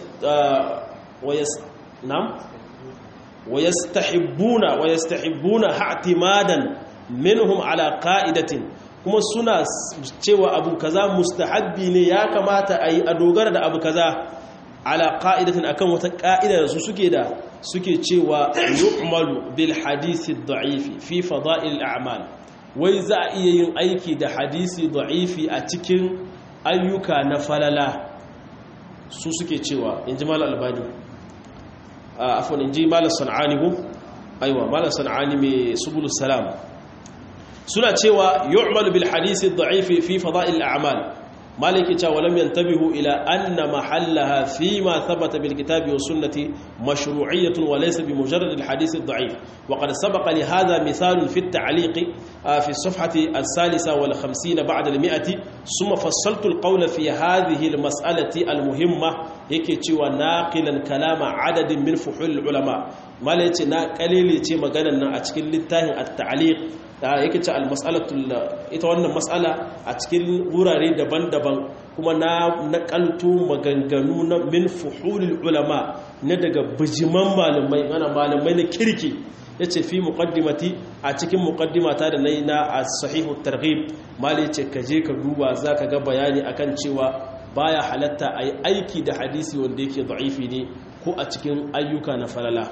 wayastahibbuna ha'timadan minhum ala qa'idatin kuma suna cewa abu kaza mustahabbi ne ya kamata a yi a dogara da abu kaza ala qa'idatin akan wata qa'ida da su suke cewa yu'malu bil hadisi da'ifi fi fada'il a'mal wai za a iya yin aiki da hadisi da'ifi a cikin ayyuka na falala su suke cewa inji mal albani afwan inji mal sanani ko aiwa mal sanani mai subulus salam suna cewa yu'malu bil hadisi ad-da'ifi fi fada'il al-a'mal maliki ta walam yantabihu ila anna mahallaha fi ma thabata bil kitabi was sunnati mashru'iyyatun wa laysa bi mujarrad al-hadisi ad-da'if wa qad sabaqa li hadha mithalun fi at-ta'liq fi as-safhati al-thalitha wal 50 ba'da al-100 thumma fassaltu al-qawla fi hadhihi al-mas'alati al-muhimma yake cewa naqilan kalama adadin min fuhul ulama malai ce na kalile ce maganar nan a cikin littafin at-ta'liq yake ce ita wannan mas'ala a cikin wurare daban-daban kuma na nakalto maganganu na min fuhulul ulama na daga bijiman malamai malamai na kirki yace fi muqaddimati a cikin muqaddimata da nayi na as-sahihut targhib malai ce kaje ka duba zaka ga bayani akan cewa baya halatta ayi aiki da hadisi wanda yake da'ifi ne ko a cikin ayyuka na falala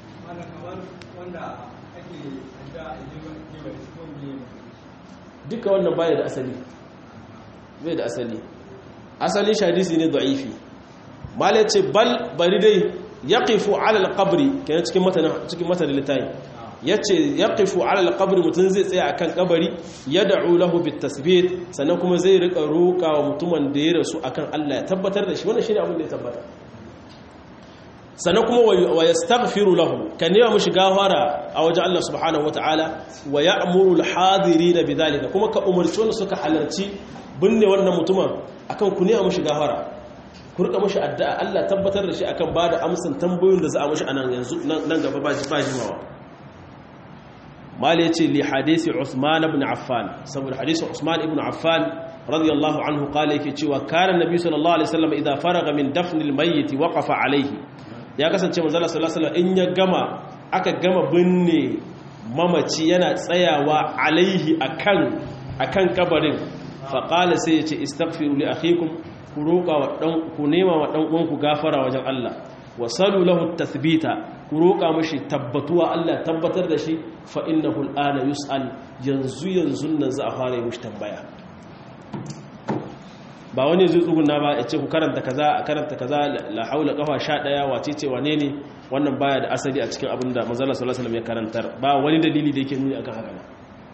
duka wannan baya da asali bai da asali hadisi ne da'ifi mal yace bal bari dai yaqifu ala al-qabri kana cikin matan litayi yace yaqifu ala alqabr mutun zai tsaya akan kabari yad'u lahu bitasbit sannan kuma zai rika roka wa mutumin da ya rasu akan Allah ya tabbatar da shi wannan shine abin da ya tabbata sannan kuma wa yastaghfiru lahu kan nema mushi gafara a wajen Allah subhanahu wataala wa ya'muru alhadirin bidhalika kuma ka umarci wanda suka halarci binne wannan mutumin akan ku nema mushi gafara ku rika mushi addu'a Allah tabbatar da shi akan bada amsan tambayoyin da za a mushi anan yanzu nan gaba ba jimawa mali yace li hadisi Uthman ibn Affan saboda hadisi Uthman ibn Affan radiyallahu anhu qala yake cewa kana nabi sallallahu alaihi wasallam idza faraga min dafnil mayyit waqafa alaihi ya kasance manzo sallallahu alaihi wasallam in ya gama aka gama binne mamaci yana tsayawa alaihi akan kabarin fa qala sai yace istaghfiru li akhikum ku roƙa wa dan ku nema wa dan uwanku gafara wajen Allah wasalu lahu tathbita ku roƙa mashi tabbatuwa Allah tabbatar da shi fa innahu al'ana yus'al yanzu nan za a fara yi mishi tambaya ba wani zai tsuguna ba ya ce ku karanta kaza la haula qafa 11 wace ce wane ne wannan baya da asali a cikin abinda manzo Allah sallallahu alaihi wasallam ya karantar ba wani dalili da yake nuni akan haka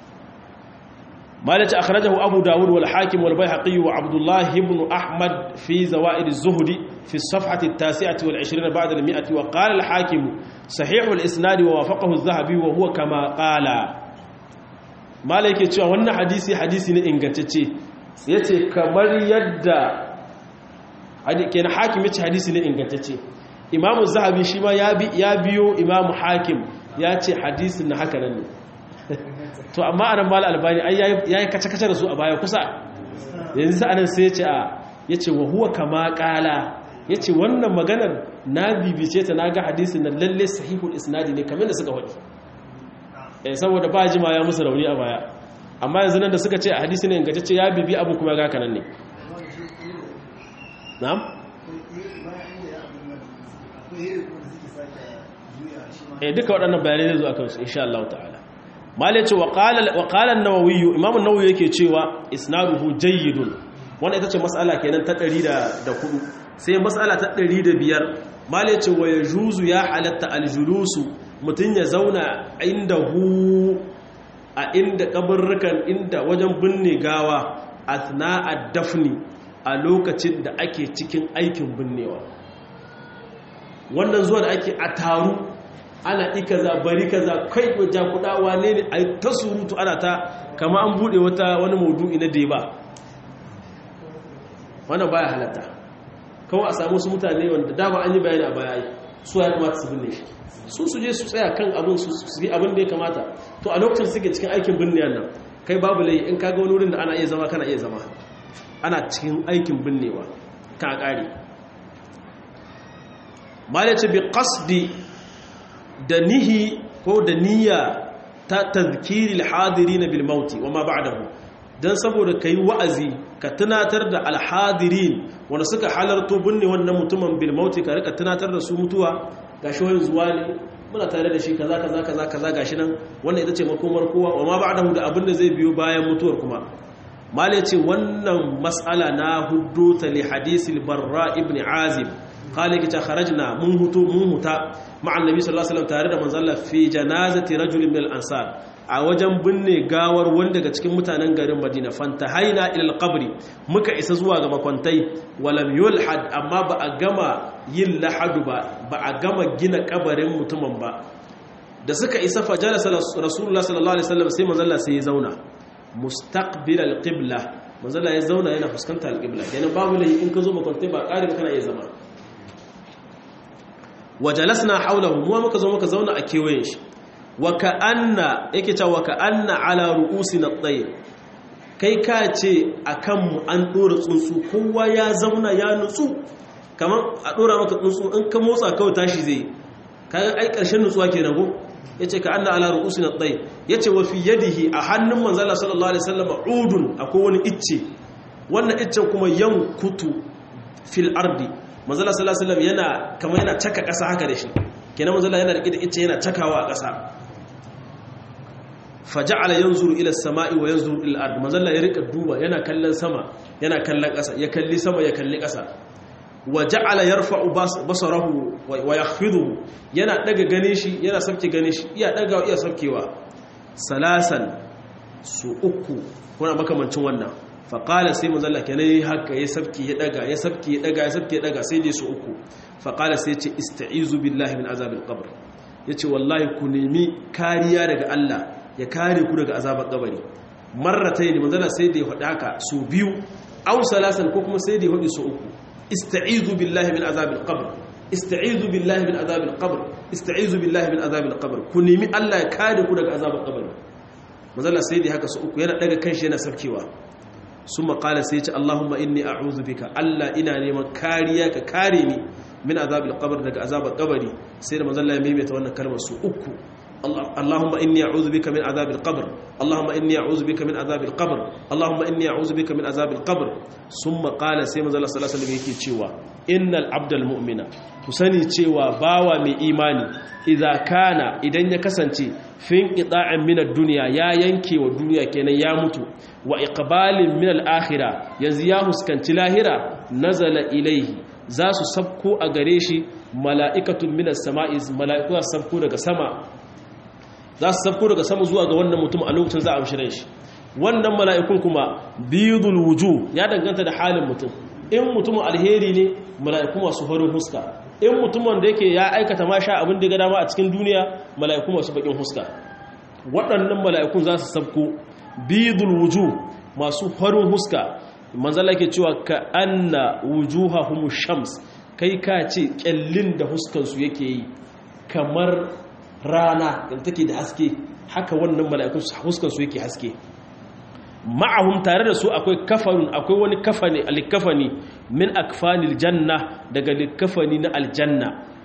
مالك أخرجه أبو داود والحاكم والبيهقي وعبد الله بن أحمد في زوائد الزهد في الصفحة 29 بعد 100 وقال الحاكم صحيح الإسناد ووافقه الذهبي وهو كما قال مالك يتشوى وانا حديثي نإنغتتي يتي كمر يد كان حاكم يتشي حديثي نإنغتتي إمام الذهبي شما يابيو إمام حاكم يتي حديثي نحكا نني to amma anan mal albani ai yayi kace-kace da su a baya kusa yanzu anan sai yace yace wa huwa kama qala yace wannan maganar na bibice ta naga hadisin nan lalle sahihul isnadi ne kamar da suka wadi saboda ba jima ya musu rauni a baya amma yanzu nan da suka ce a hadisi ne ingantacce ya bibi abun kuma ga kanan ne na'am duka waɗannan bayanai zai zo akan su insha Allah ta'ala malai ce wa qala an-nawawi imam an-nawawi yake cewa isnaduhu jayyidun wannan ita ce mas'ala kenan ta 104 sai mas'ala ta 105 malai ce wa yajuzu ya halatta al-julusu mutun ya zauna indahu a inda kaburrukan inda wajen binne gawa athna ad-dafni a lokacin da ake cikin aikin binnewa wannan zuwa da ake a taru ana kaza bari kaza kai ja kudawa ne ai ta surutu ana ta kama an bude wani maudu'i na deba wannan baya halatta kawai a samu su mutane wanda dama an yi bayani a baya su ya kamata su binne shi su je su tsaya kan abin su yi abin da ya kamata to a lokacin suke cikin aikin binnewan nan kai babu lai in kaga wani wurin da ana iya zama kana iya zama ana cikin aikin binnewa ka kare malaci bi qasdi da nihi ko da niyya ta tazkiri al-hadirin bil mauti wa ma ba'dahu dan saboda kai wa'azi ka tunatar da al-hadirin wanda suka halarto binne wannan mutumin bil mauti ka rika tunatar da su mutuwa gashi wani zuwa ne muna tare da shi kaza gashi nan wannan ita ce makomar kowa wa ma ba'dahu da abin da zai biyo bayan mutuwar kuma mal yace wannan mas'ala na hudduta li hadisil barra ibn azib قال كي خرجنا من هتا مع النبي صلى الله عليه وسلم tare da manzon Allah fi janazati rajul min al-ansar a wajen binne gawar wanda daga cikin mutanen garin Madina fantahaina ila al-qabri muka isa zuwa ga makwantai walam yulhad amma ba a gama yin lahadu ba a gama gina kabarin mutumin ba da suka isa fa jalasa rasulullah sallallahu alaihi wasallam sai manzon Allah sai ya zauna mustaqbil al-qibla manzon Allah ya zauna yana fuskantar al-qibla kenan babu lai in ka zo makwantai ba ƙari ba kana iya zama wajalasna haulahu mu muka zo muka zauna a kewayen shi wa ka'anna yake cewa wa ka'anna ala ru'usina at-tayr kai ka ce akan mu an dora tsuntsu kowa ya zauna ya nutsu kaman a dora maka tsuntsu in ka motsa kawai tashi zai kaga ai karshen nutsuwa kenan go yace ka'anna ala ru'usina at-tayr yace wa fi yadihi a hannun manzo Allah sallallahu alaihi wasallam udun akwai wani icce wannan iccen kuma yankutu fil ardi manzala sallallahu alaihi wasallam yana kamar yana caka ƙasa haka da shi kenan manzala yana rike da icce yana cakawa a ƙasa faja'ala yanzuru ila as-sama'i wa yanzuru ila al-ard manzala ya rika duba yana kallon sama yana kallon ƙasa ya kalli sama ya kalli ƙasa wa ja'ala yarfa'u basarahu wa yakhfiduhu yana daga gane shi yana sabke gane shi iya daga iya sabkewa salasan su uku kuna makamancin wannan fa qala sai manzo Allah kenan haka ya sabke ya daga ya sabke ya daga ya sabke ya daga sai dai su uku fa qala sai ce ista'izu billahi min azabil qabr yace wallahi ku nemi kariya daga Allah ya kare ku daga azabar kabari marratayn manzo Allah sai dai faɗa haka su biyu aw salasan ko kuma sai dai faɗi su uku استعيذوا بالله من عذاب القبر استعيذوا بالله من عذاب القبر استعيذوا بالله من عذاب القبر كنيمي الله ya kare ku daga azabar kabari manzala sai dai haka su uku yana daga kanshi yana sarkewa summa qala sai ya ce Allahumma inni a'udhu bika Allah ina neman kariya ka kare ni min azabil qabr daga azabar kabari sai da manzala ya maimaita wannan kalmar su uku اللهم إني أعوذ بك من عذاب القبر اللهم إني أعوذ بك من عذاب القبر اللهم إني أعوذ بك من عذاب القبر ثم قال سيما الله صلى الله عليه وسلم يكي تشيوا إن العبد المؤمن تسني تشيوا باوا من إيماني إذا كان إذن يكسنتي في انقطاع من الدنيا يا ينكي والدنيا كينا يامت وإقبال من الآخرة يزياه سكنت لاهرة نزل إليه زاس سبكو أغريشي ملائكة من السماء ملائكة سبكو لك سماء za su sabko daga sama zuwa ga wannan mutum a lokacin za a amshirin shi wannan mala'ikun kuma bidul wuju ya danganta da halin mutum in mutumin alheri ne mala'iku masu farin huska in mutumin da yake ya aikata ma sha abin da ga dama a cikin duniya mala'iku masu bakin huska waɗannan mala'ikun za su sabko bidul wuju masu farin huska manzala ke cewa ka anna wujuhahum shams kai ka ce kyallin da huskansu yake yi kamar rana da take da haske haka wannan mala'ikun huskansu yake haske ma'ahum tare da su akwai kafarun akwai wani kafani alikafani min akfanil janna daga likafani na aljanna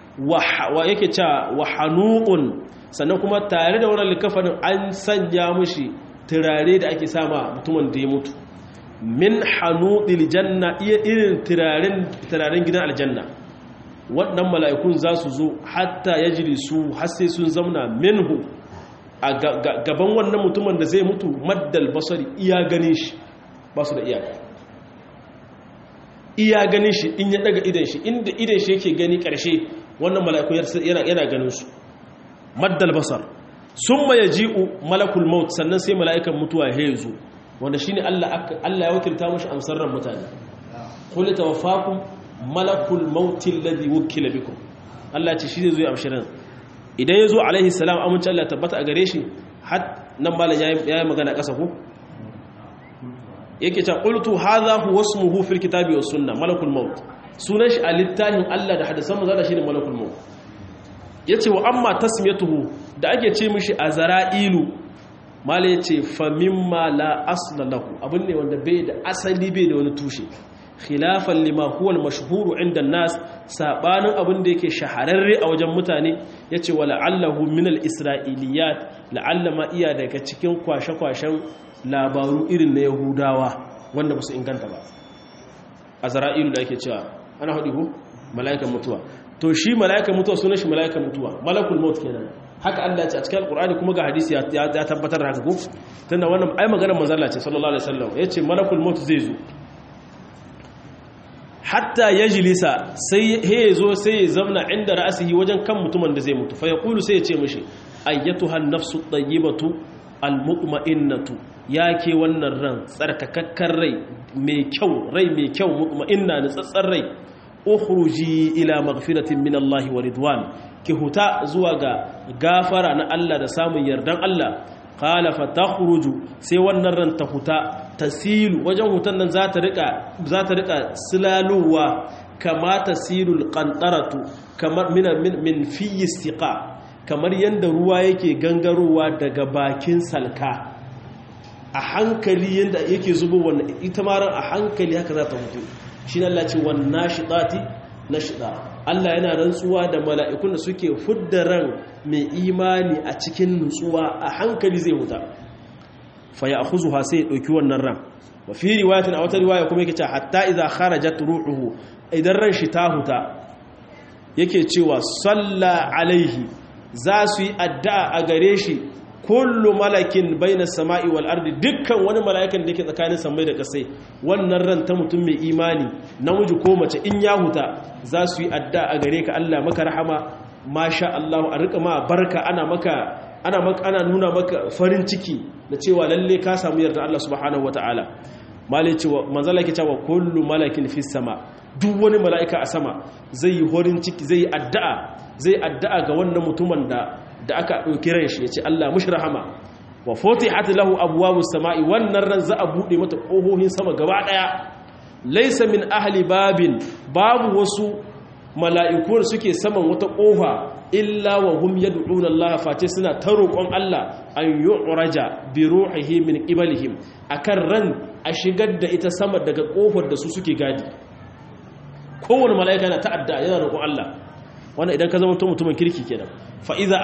wa yake cewa wa hanuqun sannan kuma tare da wannan likafanin an sanya mishi turare da ake sama mutumin da ya mutu min hanuqil janna iya irin turaren gidan aljanna waɗannan mala'ikun za su zo hatta ya jiri su har sai sun zamna minhu a gaban wannan mutumin da zai mutu maddal basari iya ganin shi ba su da iyaka iya ganin shi in ya daga idan shi inda idan shi yake gani ƙarshe wannan mala'ikun yana ganin su maddal basar sun ma ya ji'u malakul maut sannan sai mala'ikan mutuwa ya zo wanda shi ne Allah ya wakilta mashi amsar ran mutane kuli tawaffakum malakul mautin ladhi wukila bikum Allah ce shi zai zo ya amshirin idan ya zo alaihi salam amince Allah tabbata a gare shi har nan malam yayi magana kasa ko yake ta qultu hadha huwa ismuhu fil kitabi was sunna malakul maut sunan shi a littafin Allah da hadisan manzo shi ne malakul maut yace wa amma tasmiyatuhu da ake ce mishi azra'ilu mala yace fa mimma la asla lahu abun ne wanda bai da asali bai da wani tushe khilafan lima huwa al-mashhur 'inda an-nas sabanin abin da yake shahararre a wajen mutane yace wala'allahu min al-isra'iliyat la'alla ma iya daga cikin kwashe-kwashen labaru irin na yahudawa wanda basu inganta ba azra'ilu da yake cewa ana hadi ko mala'ikan mutuwa to shi mala'ikan mutuwa sunan shi mala'ikan mutuwa malakul maut kenan haka Allah ya ce a cikin alqur'ani kuma ga hadisi ya tabbatar da haka ko tunda wannan ai maganar manzon Allah ce sallallahu alaihi wasallam yace malakul maut zai zo hatta ya jilisa sai ya zo sai ya zamna inda ra'asihi wajen kan mutumin da zai mutu fa ya kulu sai ya ce mishi ayyatuhan nafsu tayyibatu almutma'innatu yake wannan ran tsarkakakkar rai mai kyau mutma'inna ne tsatsar rai ukhruji ila maghfiratin min Allah wa ridwan ki huta zuwa ga gafara na Allah da samun yardan Allah qala fatakhruju sai wannan ran ta huta tasilu wajen hutan nan za ta rika silaluwa kama tasilul qantaratu kamar min fi istiqa kamar yanda ruwa yake gangarowa daga bakin salka a hankali yanda yake zubo wannan ita ma ran a hankali haka za ta hutu shi ne Allah ce wan nashidati nashida Allah yana rantsuwa da mala'ikun da suke fudda ran mai imani a cikin nutsuwa a hankali zai huta fa ya'khuzuha sai ya dauki wannan ran wa fi riwayatin a wata riwaya kuma yake cewa hatta idza kharajat ruhuhu idan ran shi ta huta yake cewa salla alaihi za su yi addu'a a gare shi kullu malakin bainas sama'i wal ardi dukkan wani mala'ikan da yake tsakanin samai da kasai wannan ran ta mutum mai imani namiji ko mace in ya huta za su yi adda a gare ka Allah maka rahama masha Allah a rika ma barka ana nuna maka farin ciki da cewa lalle ka samu yarda Allah subhanahu wataala malai cewa manzala yake cewa kullu malakin fis sama duk wani mala'ika a sama zai yi horin ciki zai addu'a ga wannan mutumin da aka ɗauki ran shi ya ce Allah mushi rahama wa futihat lahu abwabus sama'i wannan ran za a buɗe mata ƙohohin sama gaba ɗaya laysa min ahli babin babu wasu mala'ikuwar suke saman wata ƙofa illa wa hum yad'una Allah face suna ta roƙon Allah an yu'raja bi ruhihi min qibalihim akan ran a shigar da ita sama daga ƙofar da su suke gadi kowane mala'ika yana ta'adda yana roƙon Allah wannan idan ka zama mutumin kirki kenan fa iza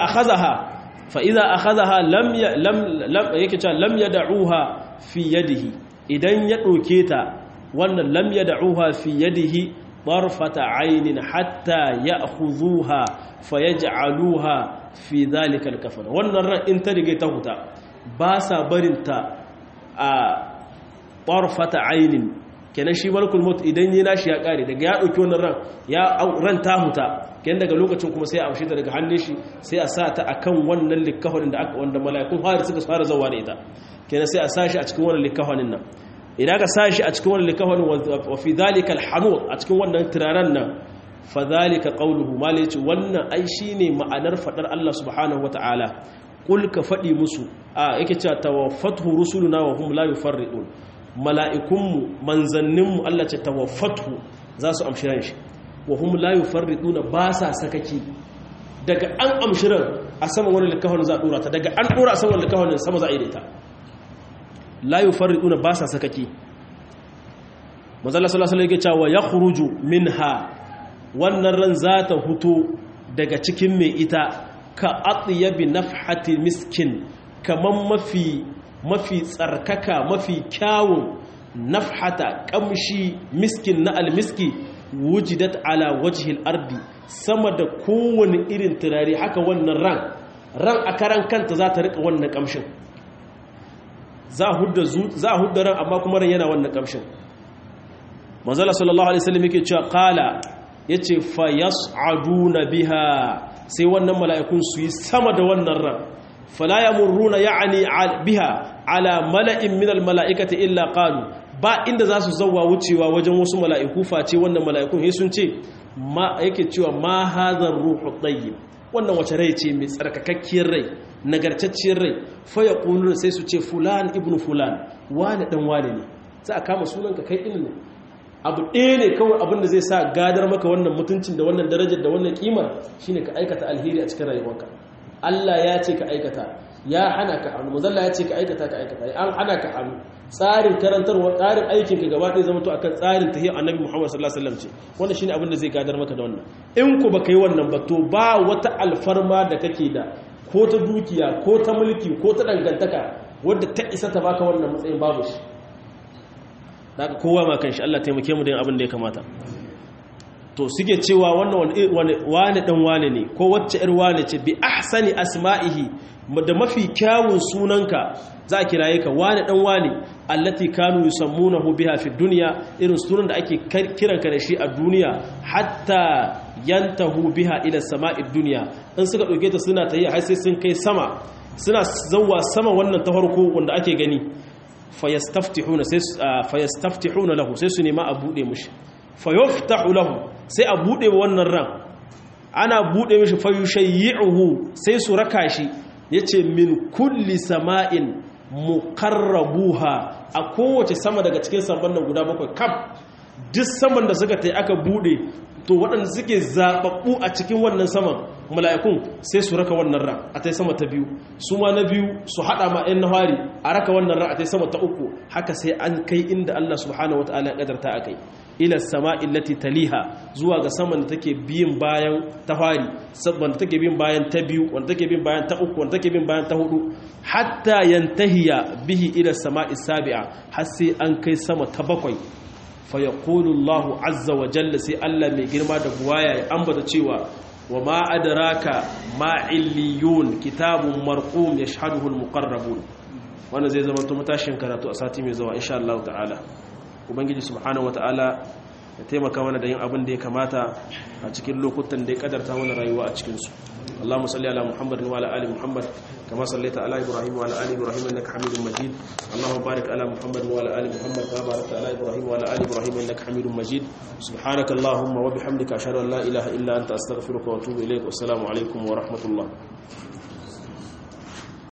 akhadhaha lam yake cewa lam yad'uha fi yadihi idan ya ɗauke ta wannan lam yad'uha fi yadihi tarfata aynin hatta ya'khudhuha fayaj'aluha fi dhalika al-kafan wannan ran in ta rige ta huta ba sa barinta a tarfata aynin kenan shi malakul maut idan yi nashi ya kare daga ya dauki wannan ran ta huta kenan daga lokacin kuma sai a amshi ta daga hannun shi sai a sa ta akan wannan likkafanin da aka wanda mala'ikun hari suka fara zawa da ita kenan sai a sa shi a cikin wannan likkafanin nan idan ka sa shi a cikin wannan likkafanin wa fi dhalika alhamud a cikin wannan turaren nan fa dhalika qawluhu malaci wannan ai shine ma'anar fadar Allah subhanahu wataala qul ka fadi musu yake cewa tawaffathu rusuluna wa hum la yufarridun mala'ikunmu manzanninmu Allah ce tawaffatu za su amshiran shi wa hum la yufarriduna ba sa sakaki daga an amshiran a sama wani likahon za a dora ta daga an dora a sama wani likahon sama za a yi ta la yufarriduna ba sa sakaki manzala sallallahu alaihi wasallam yake cewa yakhruju minha wannan ran za ta huto daga cikin mai ita ka atyabi nafhati miskin kaman mafi tsarkaka mafi kyawun nafhata kamshi miskin na almiski wujidat ala wajhil ardi sama da kowane irin turare haka wannan ran a karan kanta za ta rika wannan kamshin za a hudda ran amma kuma ran yana wannan kamshin manzala sallallahu alaihi wasallam yake cewa qala yace fa yas'aduna biha sai wannan mala'ikun su yi sama da wannan ran fala yamurruna ya'ni biha ala mala'in min almala'ikati illa qalu ba inda za su zawwa wucewa wajen wasu mala'iku face wannan mala'ikun sai sun ce ma yake cewa ma hadhar ruhu tayyib wannan wace rai ce mai tsarkakakkiyar rai nagartacciyar rai fa yaquluna sai su ce fulan ibnu fulan wani dan wani ne za a kama sunanka kai din ne abu ɗaya ne kawai abinda zai sa gadar maka wannan mutuncin da wannan darajar da wannan kimar shine ka aikata alheri a cikin rayuwarka Allah ya ce ka aikata ya hana ka hannu mazalla ya ce ka aikata an hana ka hannu tsarin karantarwa tsarin aikin ka gaba ɗaya zama to akan tsarin tahiyyar annabi Muhammad sallallahu alaihi wasallam ce wannan shine abin da zai gadar maka da wannan in ku baka yi wannan ba to ba wata alfarma da kake da ko ta dukiya ko ta mulki ko ta dangantaka wadda ta isa ta baka wannan matsayin babu shi daga kowa ma kanshi Allah taimake mu da abin da ya kamata to suke cewa wannan wani dan wane ne ko wacce ir wane ce bi ahsani asma'ihi da mafi kyawun sunanka za a kiraye ka wani dan wane allati kanu yusammunahu biha fi dunya irin sunan da ake kiranka da shi a duniya hatta yantahu biha ila sama'id dunya in suka dauke ta suna tayi har sai sun kai sama suna zawwa sama wannan ta farko wanda ake gani fayastaftihuna lahu sai su nema a bude mushi fayuftahu lahu sai a bude wannan ran ana bude mishi fayushayyi'uhu sai su raka shi yace min kulli sama'in muqarrabuha a kowace sama daga cikin saman nan guda bakwai kaf duk saman da suka tai aka bude to waɗanda suke zababbu a cikin wannan saman mala'ikun sai su raka wannan ran a tai sama ta biyu su ma na biyu su hada ma ɗan nahari a raka wannan ran a tai sama ta uku haka sai an kai inda Allah subhanahu wataala ya kadarta akai ila sama'i allati taliha zuwa ga saman da take biyin bayan ta fari wanda take biyin bayan ta biyu wanda take biyin bayan ta uku wanda take biyin bayan ta hudu hatta yantahiya bihi ila sama'i sabi'a har sai an kai sama ta bakwai fa yaqulu Allahu azza wa jalla sai Allah mai girma da buwaya ya ambata cewa wa ma adraka ma illiyun kitabun marqum yashhaduhu al-muqarrabun wannan zai zama to matashin karatu a sati mai zuwa insha Allah ta'ala ubangiji subhanahu wataala ya taimaka mana da yin abin da ya kamata a cikin lokutan da ya kadarta mana rayuwa a cikin su Allahumma salli ala Muhammadin wa ala ali Muhammad kama sallaita ala Ibrahim wa ala ali Ibrahim innaka Hamidum Majid Allahumma barik ala Muhammadin wa ala ali Muhammad kama barakta ala Ibrahim wa ala ali Ibrahim innaka Hamidum Majid subhanaka Allahumma wa bihamdika ashhadu an la ilaha illa anta astaghfiruka wa atubu ilayk wa assalamu alaykum wa rahmatullah